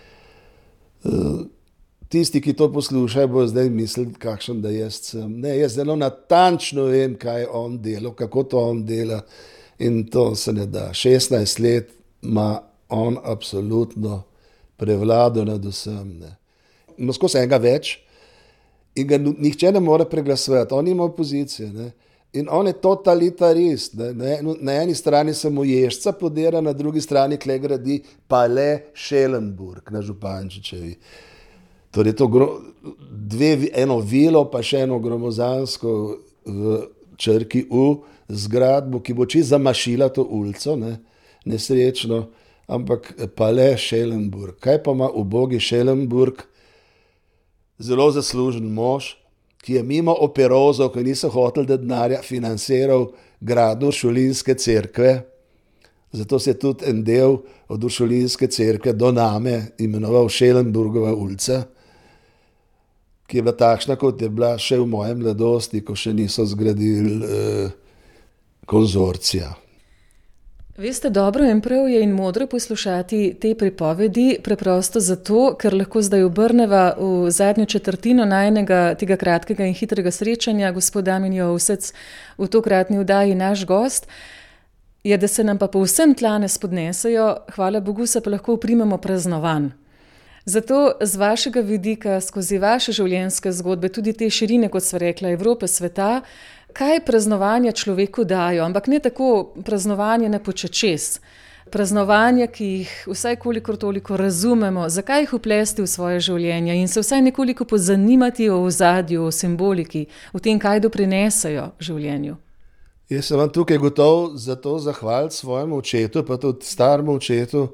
Tisti, ki to poslušajo, bo zdaj mislili, kakšen da jaz sem. Ne, jaz zelo natančno vem, kaj on dela, kako to on dela in to se ne da. 16 let ima on absolutno prevlado nad vsem. Skozi enega več in ga nihče ne more preglasovati. On ima opozicije. In on je totalitarist. Na eni strani Samoješca podira, na drugi strani kle gradi Palais Schellenburg na Župančičevi. Torej eno vilo, pa še eno gromozansko v črki U zgradbo, ki bo čisto zamašila to ulico, ne, nesrečno, ampak Palais Schellenburg. Kaj pa ima ubogi Schellenburg? Zelo zaslužen mož, ki je mimo operozov, ki niso hoteli dati denarja, financiral gradnjo Uršulinske cerkve. Zato se je tudi en del od Uršulinske cerkve do name imenoval Schellenburgova ulica, ki je bila takšna, kot je bila še v moje mladosti, ko še niso zgradili konzorcija. Veste, dobro in prav je in modro poslušati te pripovedi, preprosto zato, ker lahko zdaj obrneva v zadnjo četrtino najnega tega kratkega in hitrega srečanja. Gospod Damjan Jousec, v tokratni oddaji naš gost, je, da se nam pa povsem tla ne spodnesejo, hvala Bogu se pa lahko uprimemo praznovanj. Zato z vašega vidika, skozi vaše življenjske zgodbe, tudi te širine, kot sva rekla, Evrope, sveta, kaj praznovanja človeku dajo, ampak ne tako praznovanje na počečes. Praznovanja, ki jih vsaj kolikor toliko razumemo, zakaj jih vplesti v svoje življenje in se vsaj nekoliko pozanimati o ozadju, o simboliki, o tem, kaj doprinesajo življenju. Jaz sem vam tukaj gotov zato zahvaliti svojemu očetu, pa tudi staremu očetu.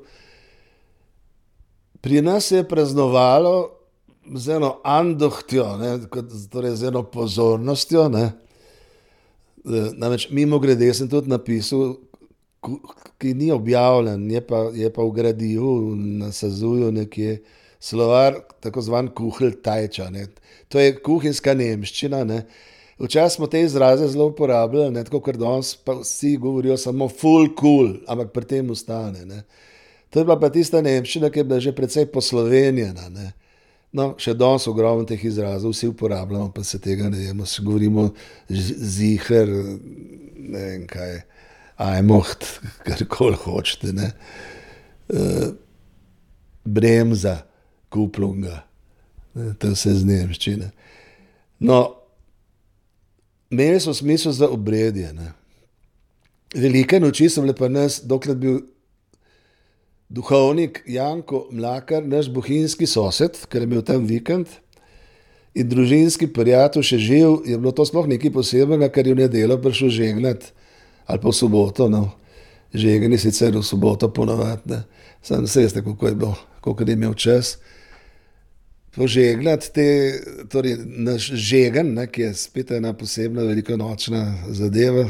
Pri nas je praznovalo z eno andohtjo, torej z eno pozornostjo, ne. Namreč mimogrede sem tudi napisal, ki ni objavljen, je pa v gradivu na Sazuju nekje, slovar tako zvan Kucheltajča, ne. To je kuhinjska nemščina, ne. Včasih smo te izraze zelo uporabljali, ne, tako ker danes pa vsi govorijo samo full cool, ampak pri tem ostane, ne. To je bila pa tista nemščina, ki je bila že precej poslovenjena, ne. No, še danes ogromno teh izrazov vsi uporabljamo, pa se tega ne vemo, se govorimo ziher, ne vem kaj, ajmoht, karkoli hočete, ne. Bremza, kuplunga, to vse z nemščine. No, imeli so smisel za obredje, ne. Velike noči so bile pa nas, dokler bil duhovnik Janko Mlakar, naš bohinjski sosed, ker je imel tam vikend, in družinski prijatelj še živ, je bilo to sploh nekaj posebnega, ker je v nedeljo prišel žegnat, ali pa v soboto, no. Žegen je sicer v soboto ponavadi, ne. Sam se veste, kako je bilo, koliko je imel čas. Požegnat torej naš žegen, ne, ki je spet ena posebna velikonočna zadeva,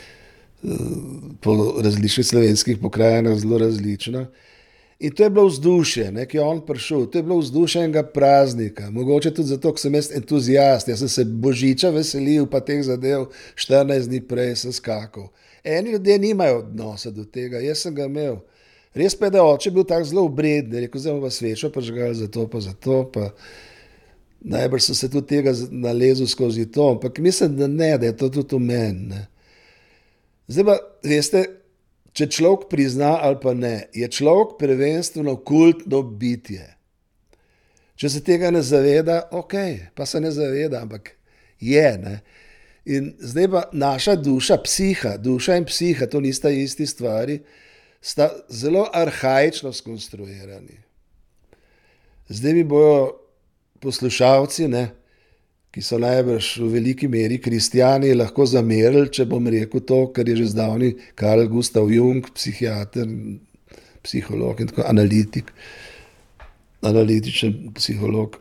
po različnih slovenskih pokrajinah zelo različna. In to je bilo vzdušje, ne, ki je on prišel, to je bilo vzdušje enega praznika, mogoče tudi zato, ker sem jaz entuzijast, jaz sem se Božiča veselil, pa teh zadev 14 dni prej sem skakal. Eni ljudje nimajo odnosa do tega, jaz sem ga imel. Res pa je, da oče bil tak zelo obredni, rekel, zdaj bomo svečo prižgali za to, pa najbrž sem se tudi tega nalezil skozi to, ampak mislim, da ne, da je to tudi v meni, ne. Zdaj pa, veste, če človek prizna ali pa ne, je človek prvenstveno kultno bitje. Če se tega ne zaveda, pa se ne zaveda, ampak je, ne. In zdaj pa naša duša in psiha, to nista isti stvari, sta zelo arhaično skonstruirani. Zdaj mi bojo poslušalci, ne, ki so najbrž v veliki meri kristjani, lahko zamerili, če bom rekel to, kar je že zdavni Carl Gustav Jung, psihiater, psiholog in tako, analitičen psiholog,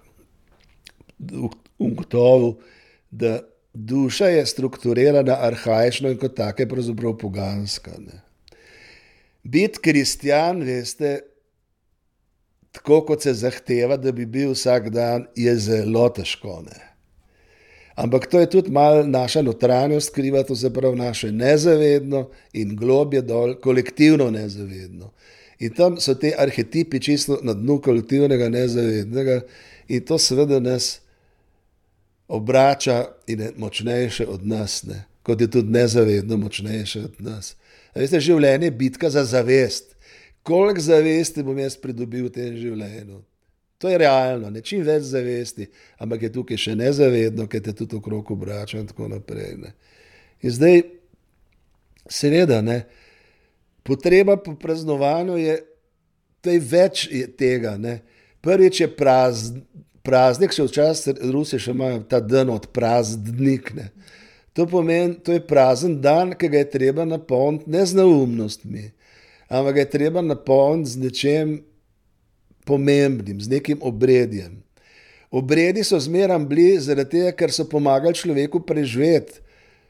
ugotovil, da duša je strukturirana arhaično in kot take pravzaprav poganska, ne. Biti kristjan, veste, tako kot se zahteva, da bi bil vsak dan, je zelo težko, ne. Ampak to je tudi malo naša notranjost kriva, to se pravi naše nezavedno in globje dol, kolektivno nezavedno. In tam so te arhetipi čisto na dnu kolektivnega nezavednega in to seveda nas obrača in je močnejše od nas, ne. Kot je tudi nezavedno močnejše od nas. A veste, življenje je bitka za zavest. Koliko zavesti bom jaz pridobil v tem življenju? To je realno, ne, čim več zavesti, ampak je tukaj še nezavedno, ker te tudi okrog obrača in tako naprej, ne. In zdaj, seveda, ne, potreba po praznovanju je, to je več tega. Ne. Prvič je praznik, še včasih Rusi še imajo ta dan od prazdnik. Ne. To pomeni, to je prazen dan, ki ga je treba napolniti ne z neumnostmi, ampak ga je treba napolniti z nečem pomembnim, z nekim obredjem. Obredi so zmeraj bili zaradi tega, ker so pomagali človeku preživeti.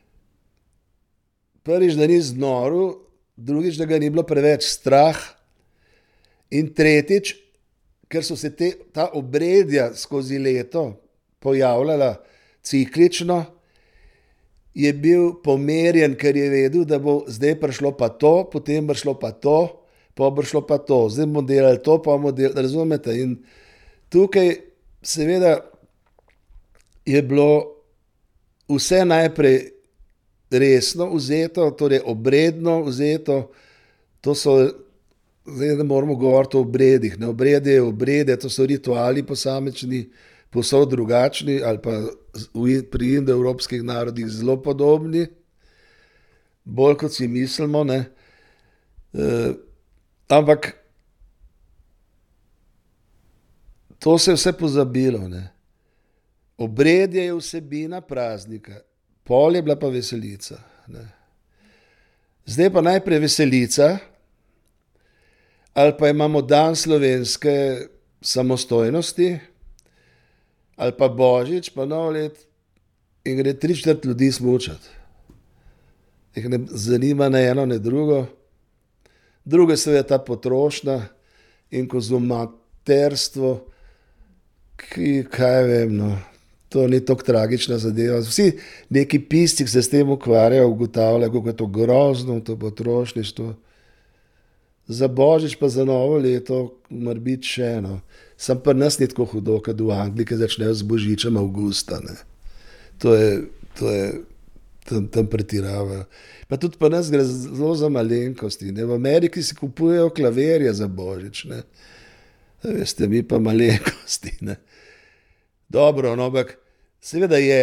Prvič, da ni znoril, drugič, da ga ni bilo preveč strah in tretjič, ker so se ta obredja skozi leto pojavljala ciklično, je bil pomerjen, ker je vedel, da bo zdaj prišlo pa to, potem bo šlo pa to, pa bo šlo pa to, zdaj bomo delali to, pa bomo delali, razumete? In tukaj seveda je bilo vse najprej resno vzeto, torej obredno vzeto, to so, zdaj ne moramo govoriti o obredih, ne, obrede, to so rituali posamečni, povsod drugačni ali pa pri indoevropskih narodih zelo podobni, bolj kot si mislimo, ne. Ampak to se je vse pozabilo, ne. Obredje je vsebina praznika, pol je bila pa veselica. Ne. Zdaj pa najprej veselica, ali pa imamo dan slovenske samostojnosti, ali pa Božič, pa Novo let in gre 3/4 ljudi smučati. Jih ne zanima ne eno, ne drugo. Drugo je seveda ta potrošnja in konzumaterstvo, ki, kaj vem, no, to ni tako tragična zadeva. Vsi neki pisci, ki se s tem ukvarjajo, ugotavljajo, kako je to grozno, to potrošništvo. Za Božič pa za Novo leto mora biti še eno. Sam pa nas ni tako hudo, kad v Angliji, ki začnejo z Božičem avgusta. Ne. To je tam pretiravajo. Pa tudi pa nas gre zelo za malenkosti. Ne. V Ameriki si kupujejo klavirje za Božič. Ne. Veste, mi pa malenkosti. Ne. Dobro, no, ampak seveda je,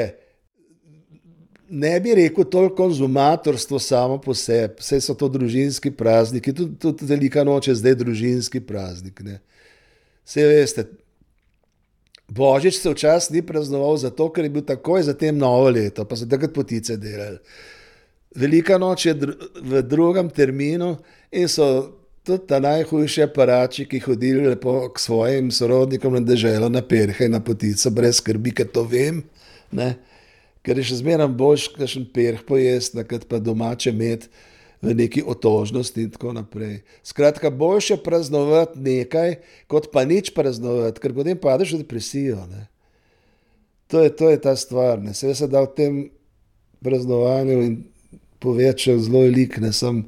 ne bi rekel toliko konzumatorstvo samo po sebi, vse so to družinski prazniki, tudi Velika noč je zdaj družinski praznik. Ne. Saj veste, Božič se včasih ni praznoval zato, ker je bil takoj zatem Novo leto, pa so takrat potice delali. Velika noč je v drugem terminu in so tudi ta najhujši aparačiki hodili lepo k svojim sorodnikom na deželo, na perhe in na potico, brez skrbi, ker to vem, ne. Ker je še zmeraj boljš kakšen perh pojesti, kot pa domače imeti v neki otožnosti in tako naprej. Skratka, boljše praznovati nekaj, kot pa nič praznovati, ker potem padeš v depresijo. Ne. To je ta stvar. Ne. Sve se da v tem praznovanju in povečal zelo veliko, ne sem.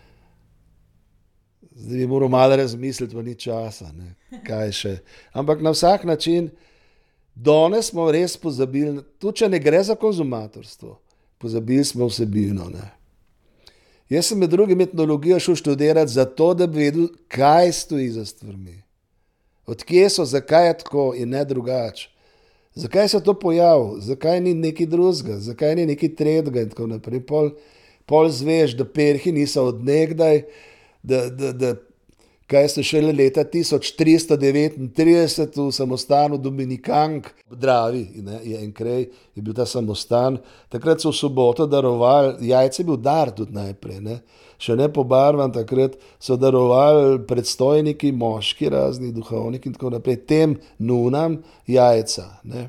Zdaj bi moral malo razmisliti, pa ni časa. Ne. Kaj še. Ampak na vsak način, danes smo res pozabili, tudi če ne gre za konzumatorstvo, pozabili smo vsebino. Ne. Jaz sem med drugim etnologijo šel študirati zato, da bi vedel, kaj stoji za stvarmi. Odkje so, zakaj je tako in ne drugače. Zakaj se to pojavilo, zakaj ni nekaj drugega, zakaj ni nekaj tretjega in tako naprej. Pol zveš, da perhi niso od nekdaj, da kaj so šele leta 1339 v samostanu Dominikank v Dravi, ne, je en kraj, je bil ta samostan. Takrat so v soboto darovali, jajce je bil dar tudi najprej, ne, še ne pobarvan, takrat so darovali predstojniki, moški, razni duhovniki in tako naprej, tem nunam jajca. Ne.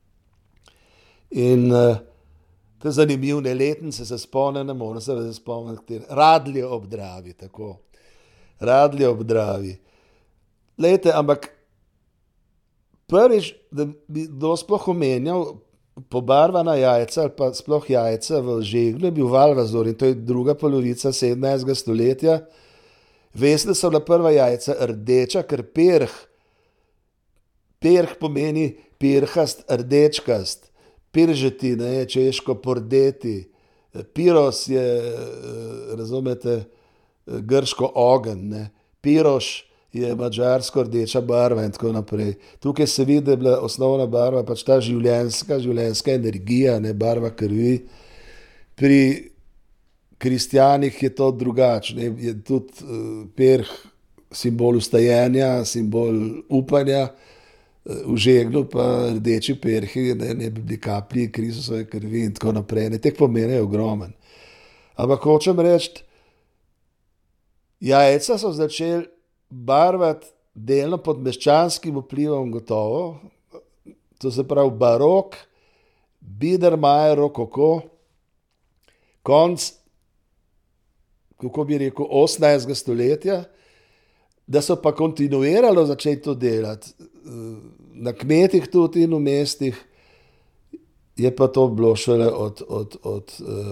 In te zanimivne letnice se spomnim, ne moram se spomniti, Radlje ob Dravi, tako. Radlje ob Dravi. Lejte, ampak prvič, da bi kdo sploh omenjal pobarvana jajca ali pa sploh jajca v žeglu, je bil Valvazor in to je druga polovica 17. stoletja. Veste, da so bila prva jajca rdeča, ker perh pomeni pirhast, rdečkast. Piržeti, ne, češko pordeti. Piros je, razumete, grško ogenj, ne. Piroš je madžarsko rdeča barva in tako naprej. Tukaj se vidi, da je bila osnovna barva pač ta življenjska energija, ne, barva krvi, Pri kristjanih je to drugače. Je tudi perh simbol ustajenja, simbol upanja, v žeglu pa rdeči perhi, ne bi bili kaplji Kristusove krvi in tako naprej. Teh pomen je ogromen. Ampak hočem reči, jajca so začeli barvati delno pod meščanskim vplivom gotovo, to se pravi barok, Biedermeier, rokoko, konc, kako bi rekel, 18. stoletja, da so pa kontinuiralo začeli to delati. Na kmetih tudi in v mestih je pa to bilo šele od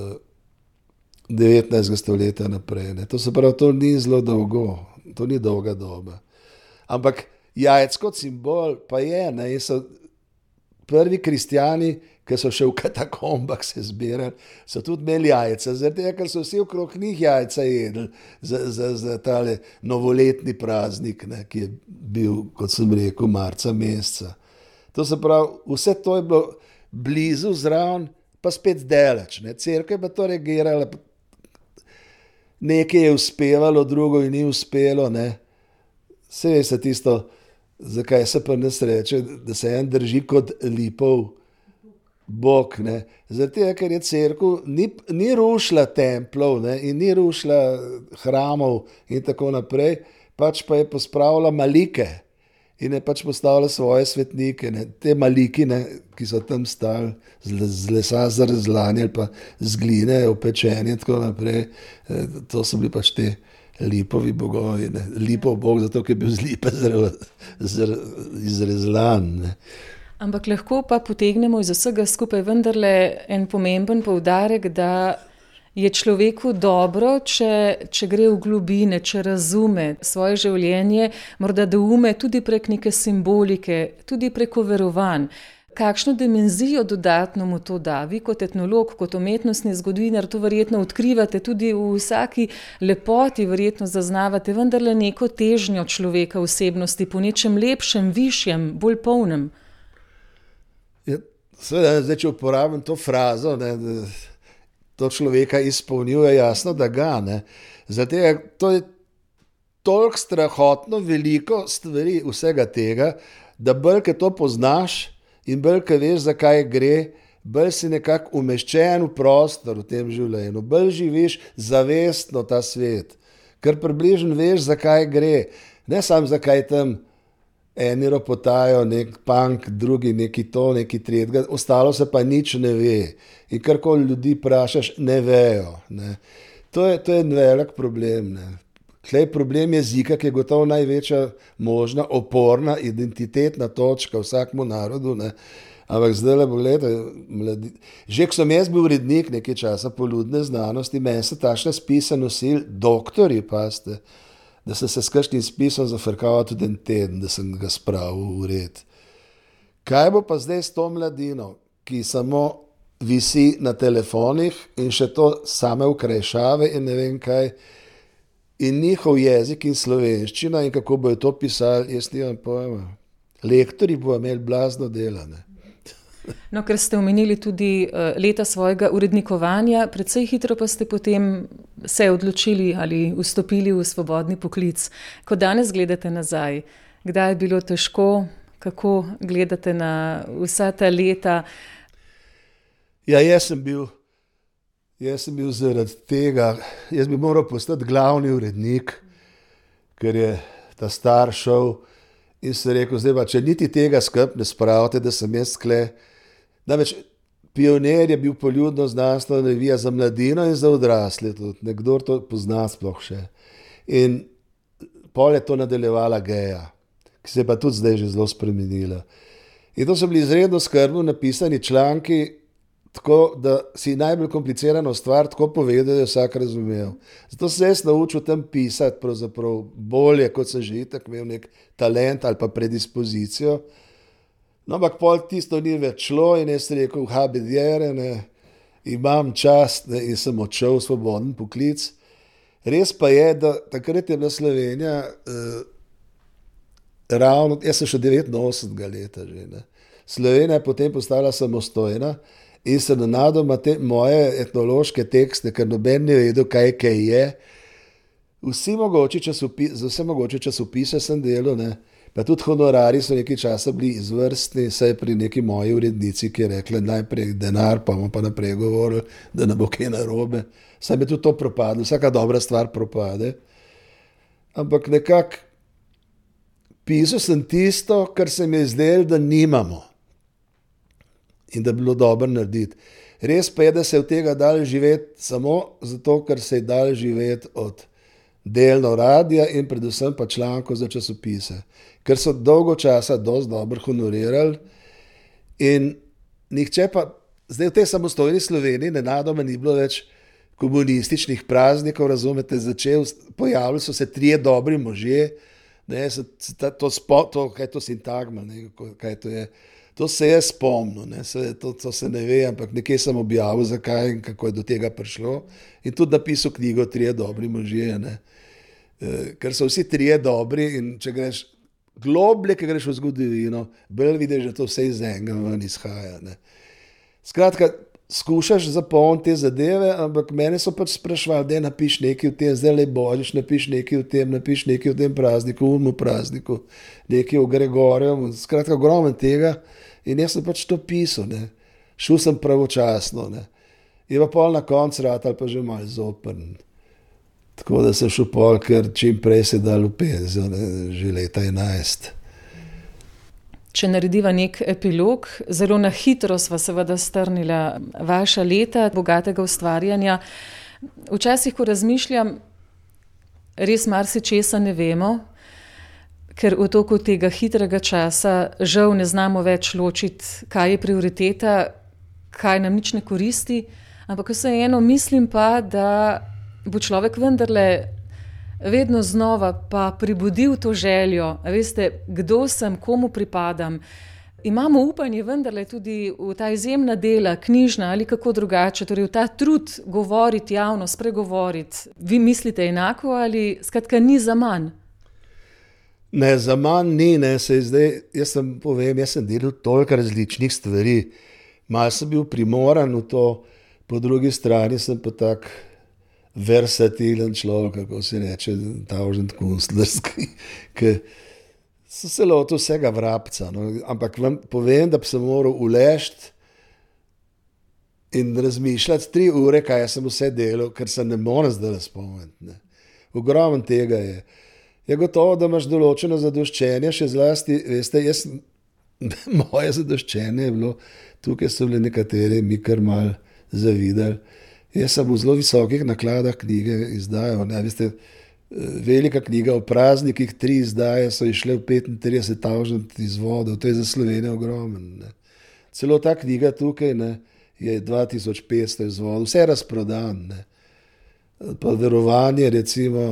19. stoletja naprej. Ne. To se pravi, to ni zelo dolgo, to ni dolga doba. Ampak jajc kot simbol pa je, ne, in so prvi kristjani, ki so še v katakombah se zbirali, so tudi imeli jajca, zaradi tega, ker so vsi okrog njih jajca jedli za tale novoletni praznik, ne, ki je bil, kot sem rekel, marca meseca. To se pravi, vse to je bilo blizu, zraven, pa spet daleč. Cerkev je pa to reagirala, nekaj je uspevalo, drugo je ni uspelo. Ne. Saj veste tisto, zakaj se pa nas reče, da se en drži kot lipov Bog, ne. Zaradi tega, ker je cerkev ni rušila templov, ne, in ni rušila hramov in tako naprej, pač pa je pospravila malike in je pač postavila svoje svetnike. Ne. Te maliki, ne, ki so tam stali z lesa zarezlani ali pa z gline opečeni in tako naprej, to so bili pač te lipovi bogovi. Ne. Lipov bog, zato ker je bil z lipe izrezlan. Ne. Ampak lahko pa potegnemo iz vsega skupaj vendarle en pomemben poudarek, da je človeku dobro, če gre v globine, če razume svoje življenje, morda doume tudi prek neke simbolike, tudi preko verovanj. Kakšno dimenzijo dodatno mu to da? Vi kot etnolog, kot umetnostni zgodovinar to verjetno odkrivate, tudi v vsaki lepoti verjetno zaznavate vendarle neko težnjo človeka osebnosti po nečem lepšem, višjem, bolj polnem. Seveda, zdaj, če uporabim to frazo, ne, to človeka izpolnjuje, jasno, da ga. Ne. Zato to je toliko strahotno veliko stvari vsega tega, da bolj, ko to poznaš in bolj, ko veš, zakaj gre, bolj si nekako umeščen v prostor v tem življenju, bolj živiš zavestno ta svet, ker približno veš, zakaj gre. Ne samo zakaj tam eni ropotajo, nek punk, drugi neki to, neki tretjega, ostalo se pa nič ne ve. In karkoli ljudi vprašaš, ne vejo. Ne. To je en velik problem. Ne. Tlej problem jezika, ki je gotovo največja možna oporna identitetna točka vsakmu narodu. Ne. Ampak zdaj le pogledajte, že ko sem jaz bil urednik nekaj časa poljudne znanosti, meni so takšne spise nosili doktorji, paste, da sem se s kakšnim spisom zafrkaval tudi en teden, da sem ga spravil v red. Kaj bo pa zdaj s to mladino, ki samo visi na telefonih in še to same ukrajšave in ne vem kaj, in njihov jezik in slovenščina in kako bojo to pisali, jaz nimam pojma. Lektorji bojo imeli blazno dela. Ne. No, ker ste omenili tudi leta svojega urednikovanja, precej hitro pa ste potem se odločili ali vstopili v svobodni poklic. Ko danes gledate nazaj, kdaj je bilo težko, kako gledate na vsa ta leta? Ja, jaz sem bil zaradi tega, jaz bi moral postati glavni urednik, ker je ta star šel in se rekel, zdaj pa, če niti tega skrb ne spravite, da sem jaz skle. Namreč Pionir je bil poljudno znanstvena revija za mladino in za odrasle tudi. Nekdo to pozna sploh še. In pol je to nadaljevala Geja, ki se je pa tudi zdaj že zelo spremenila. In to so bili izredno skrbno napisani članki, tako da si najbolj komplicirano stvar tako povedal, da je vsak razumel. Zato sem jaz naučil tam pisati pravzaprav bolje, kot sem že itak imel nek talent ali pa predispozicijo. No, ampak pol tisto ni več šlo in jaz rekel, habedjere, imam čast, ne, in sem odšel v svoboden poklic. Res pa je, da takrat je bila Slovenija ravno, jaz sem še 89 leta že, ne. Slovenija je potem postala samostojna in se nenadoma te moje etnološke tekste, ker noben ne vedel, kaj je, za vse mogoče časopise sem delal, ne. Pa tudi honorari so nekaj časa bili izvrstni, saj pri neki moji urednici, ki je rekla najprej denar, pa bomo pa naprej govorili, da ne bo kaj narobe. Saj bi tudi to propadlo, vsaka dobra stvar propade. Ampak nekako pisal sem tisto, kar se mi je zdelo, da nimamo in da bi bilo dobro narediti. Res pa je, da se je od tega dalo živeti samo zato, ker se je dalo živeti od delno radija in predvsem pa člankov za časopise, ker so dolgo časa dosti dobro honorirali in nihče pa, zdaj v tej samostojni Sloveniji nenadoma ni bilo več komunističnih praznikov, razumete, pojavili so se 3 dobri možje, ne, kaj je to sintagma, ne, kaj to je. To se je spomnil, ne, to se ne ve, ampak nekje sem objavil, zakaj in kako je do tega prišlo. In tudi napisal knjigo 3 dobri možje, ne. Ker so vsi 3 dobri in če greš globlje, ki greš v zgodovino, bolj vidiš, da to vse iz enega ven izhaja. Ne. Skratka, skušaš zapolniti te zadeve, ampak mene so pač sprašvali, da napiš nekaj o tem, zdaj le Božič, napiš nekaj o tem prazniku, prazniku, nekaj o Gregorju, skratka, ogromno tega. In jaz sem pač to pisal, ne. Šel sem pravočasno, ne. Je pa pol na koncu ratal pa že malo zoprn. Tako da sem šel pol, ker čim prej se dal v penzijo, ne, že leta 11. Če narediva nek epilog, zelo na hitro sva seveda strnila vaša leta bogatega ustvarjanja. Včasih, ko razmišljam, res marsičesa ne vemo, ker v toku tega hitrega časa žal ne znamo več ločiti, kaj je prioriteta, kaj nam nič ne koristi, ampak vseeno mislim pa, da bo človek vendarle vedno znova pa pribudil to željo, veste, kdo sem, komu pripadam. Imamo upanje vendarle tudi v ta izjemna dela, knjižna ali kako drugače, torej v ta trud govoriti javno, spregovoriti. Vi mislite enako ali skratka ni za manj? Ne, za manj ni, ne, jaz sem delal toliko različnih stvari. Malo sem bil primoran v to, po drugi strani sem pa tak versatilen človek, kako se reče, tausend kunstlerski, ki so se lotil vsega vrabca. No. Ampak vam povem, da sem moral uležti in razmišljati 3 ure, kaj sem vse delal, ker se ne morem zdaj spomniti. Ogromno tega je. Je gotovo, da imaš določeno zadoščenje, še zlasti, veste, moje zadoščenje je bilo, tukaj so bili nekateri mi kar malo zavidali. Jaz sem v zelo visokih nakladah knjige izdajal, ne, veste, velika knjiga o praznikih, 3 izdaje so išle v 35,000 izvodov, to je za Slovenijo ogromen. Ne. Celo ta knjiga tukaj, ne, je 2500 izvodov, vse razprodan. Ne. Pa verovanje, recimo,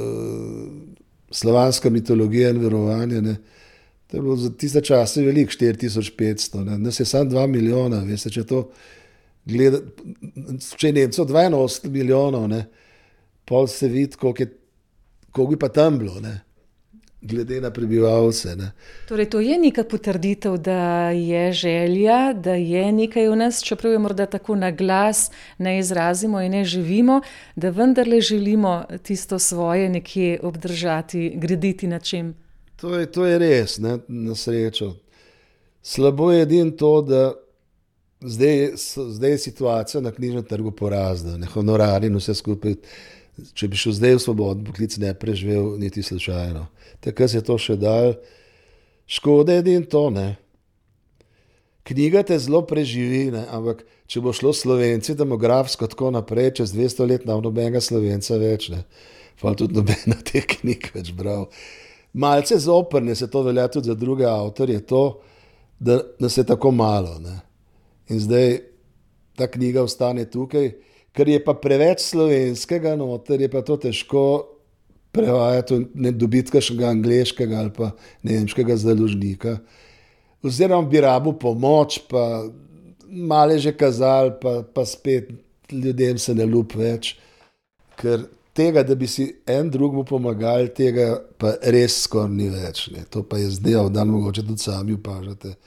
slovanska mitologija in verovanje, ne, to je bilo za tiste čase veliko, 4500, ne, nas je samo 2 milijona, veste, če to gleda, če je Nemcev 82 milijonov, ne, pol se vidi, koliko bi pa tam bilo, ne, glede na prebivalce. Ne. Torej, to je neka potrditev, da je želja, da je nekaj v nas, čeprav je morda tako na glas ne izrazimo in ne živimo, da vendarle želimo tisto svoje nekje obdržati, graditi na čem. To je res, ne, na srečo. Slabo je edino to, da zdaj je situacija na knjižnem trgu porazna, ne, honorari in vse skupaj. Če bi šel zdaj v svobodni poklic, ne preživel niti slučajno. Takrat se je to še dal. Škoda je edino to, ne. Knjiga te zelo preživi, ne, ampak če bo šlo Slovenci demografsko tako naprej, čez 200 let nam nobenega Slovenca več, ne. Hvala tudi nobena teh knjig več bral. Malce zoprne, se to velja tudi za druge avtorje, to, da nas je tako malo, ne. In zdaj ta knjiga ostane tukaj, ker je pa preveč slovenskega noter, je pa to težko prevajati, ne dobiti kakšnega angleškega ali pa nemškega založnika. Oziroma bi rabil pomoč, pa malo je že kazal, pa spet ljudem se ne ljubi več. Ker tega, da bi si en drugmu pomagali, tega pa res skoraj ni več. Ne. To pa je zdaj, dan mogoče tudi sami opažate.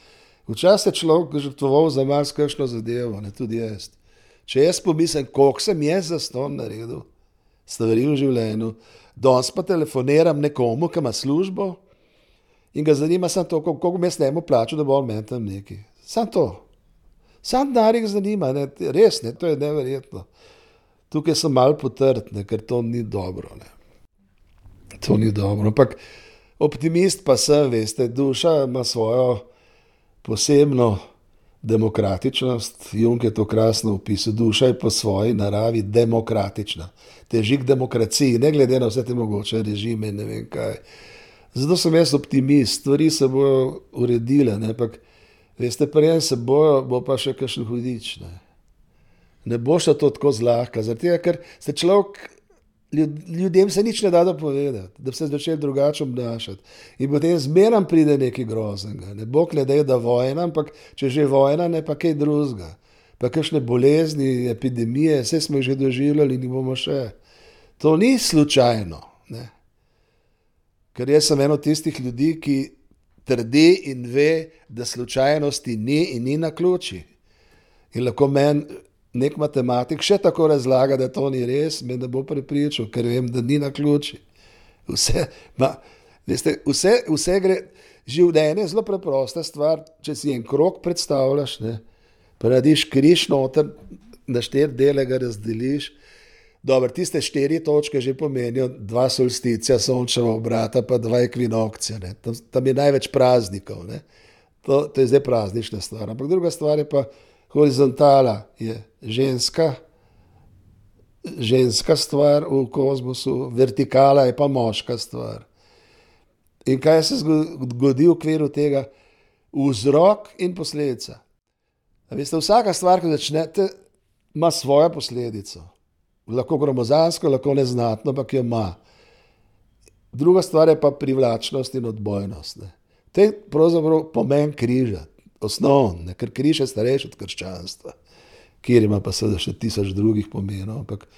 Včasih je človek žrtvoval za marsikakšno zadevo, ne, tudi jaz. Če jaz pomislim, koliko sem jaz zastonj naredil, stvari v življenju, danes pa telefoniram nekomu, ki ima službo in ga zanima samo to, koliko mi jaz njemu plačal, da bo on meni tam nekaj. Samo to. Sam denar jih zanima, ne, res, ne, to je neverjetno. Tukaj sem malo potrt, ne, ker to ni dobro. Ne. To ni dobro, ampak optimist pa sem, veste, duša ima svojo posebno demokratičnost. Jung je to krasno opisal, duša je po svoji naravi demokratična. Teži k demokraciji, ne glede na vse te mogoče režime, ne vem kaj. Zato sem jaz optimist, stvari se bojo uredile, ne, ampak veste, prijem se bo pa še kakšen hudič. Ne bo še to tako zlahka, zaradi tega, ker se človek, ljudem se nič ne da povedati, da bi se začeli drugače obnašati. In potem zmeram pride nekaj groznega. Ne Bog ne dej, da vojna, ampak če že vojna, ne pa kaj drugega. Pa kakšne bolezni, epidemije, vse smo jih že doživljali in jih bomo še. To ni slučajno. Ne. Ker jaz sem eno tistih ljudi, ki trdi in ve, da slučajnosti ni in ni naključij. In lahko meni nek matematik še tako razlaga, da to ni res, me ne bo prepričal, ker vem, da ni naključij. Vse gre, življenje je zelo preprosta stvar, če si en krog predstavljaš, ne, pa narediš križ noter, na 4 dele ga razdeliš. Dobro, tiste 4 točke že pomenijo 2 solsticija, sončeva obrata, pa 2 ekvinokcija. Ne. Tam je največ praznikov. Ne. To je zdaj praznična stvar. Ampak druga stvar je pa horizontala, je ženska stvar v kozmosu, vertikala je pa moška stvar. In kaj se zgodi v okviru tega? Vzrok in posledica. A veste, vsaka stvar, ki začnete, ima svojo posledico. Lahko gromozansko, lahko neznatno, ampak jo ima. Druga stvar je pa privlačnost in odbojnost. Ne. To je pravzaprav pomen križa, osnovno, ker križ je starejši od krščanstva, kjer ima pa seveda še 1000 drugih pomenov. Ampak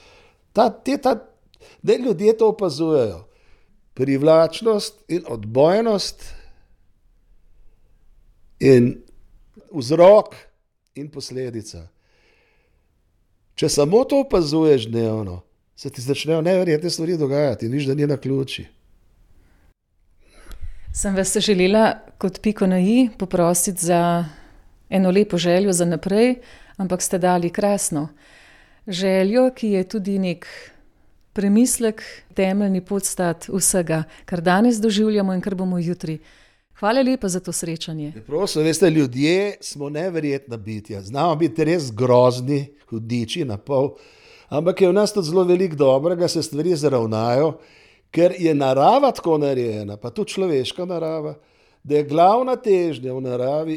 da ljudje to opazujejo. Privlačnost in odbojnost in vzrok in posledica. Če samo to opazuješ dnevno, se ti začnejo neverjetne stvari dogajati in viš, da ni naključij. Sem vas želela kot piko na i poprositi za eno lepo željo za naprej, ampak ste dali krasno željo, ki je tudi nek premislek, temeljni podstat vsega, kar danes doživljamo in kar bomo jutri. Hvala lepa za to srečanje. Prosim, veste, ljudje smo neverjetna bitja. Znamo biti res grozni, hudiči na pol, ampak je v nas tudi zelo veliko dobrega, se stvari zaravnajo, ker je narava tako narejena, pa tudi človeška narava, da je glavna težnja v naravi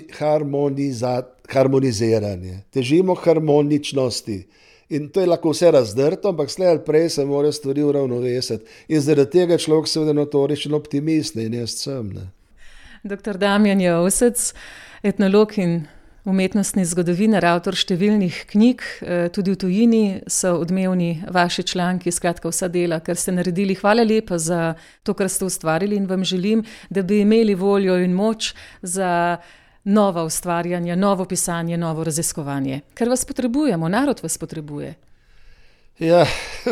harmoniziranje. Težimo k harmoničnosti. In to je lahko vse razdrto, ampak slej ali prej se morajo stvari uravnovesiti. In zaradi tega človek seveda notoričen optimist, in jaz sem. Ne. Dr. Damjan Jousec, etnolog in umetnostni zgodovinar, avtor številnih knjig, tudi v tujini so odmevni vaši članki, skratka vsa dela, kar ste naredili. Hvala lepa za to, kar ste ustvarili in vam želim, da bi imeli voljo in moč za nova ustvarjanja, novo pisanje, novo raziskovanje. Ker vas potrebujemo, narod vas potrebuje. Ja,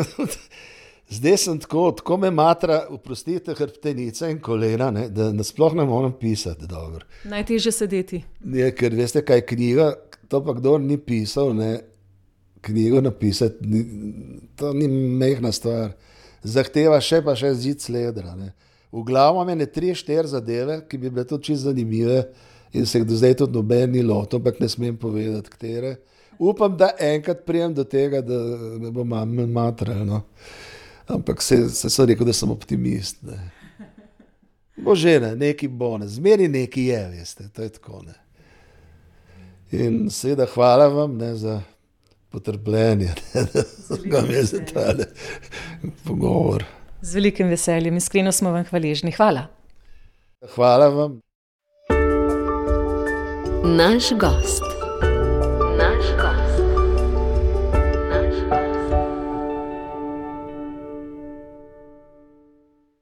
zdaj sem tako me matra, oprostite, hrbtenica in kolena, ne, da nasploh ne moram pisati dobro. Najtežje sedeti. Je, ker veste, kaj knjiga, to pa kdor ni pisal, ne, knjigo napisati, to ni mehna stvar. Zahteva še zid sledra. Ne. V glavu imam 3-4 zadeve, ki bi bile tudi čisto zanimive in se do zdaj tudi noben ni lotil, ampak ne smem povedati, katere. Upam, da enkrat prijem do tega, da me bo matral, no. Ampak se so rekel, da sem optimist. Ne. Bo že, ne, neki bo, ne. Zmeri neki je, veste, to je tako. Ne. In seveda hvala vam, ne, za potrpljenje, ne, da mi je za tale pogovor. Z velikim veseljem, iskreno smo vam hvaležni. Hvala. Hvala vam. Naš gost.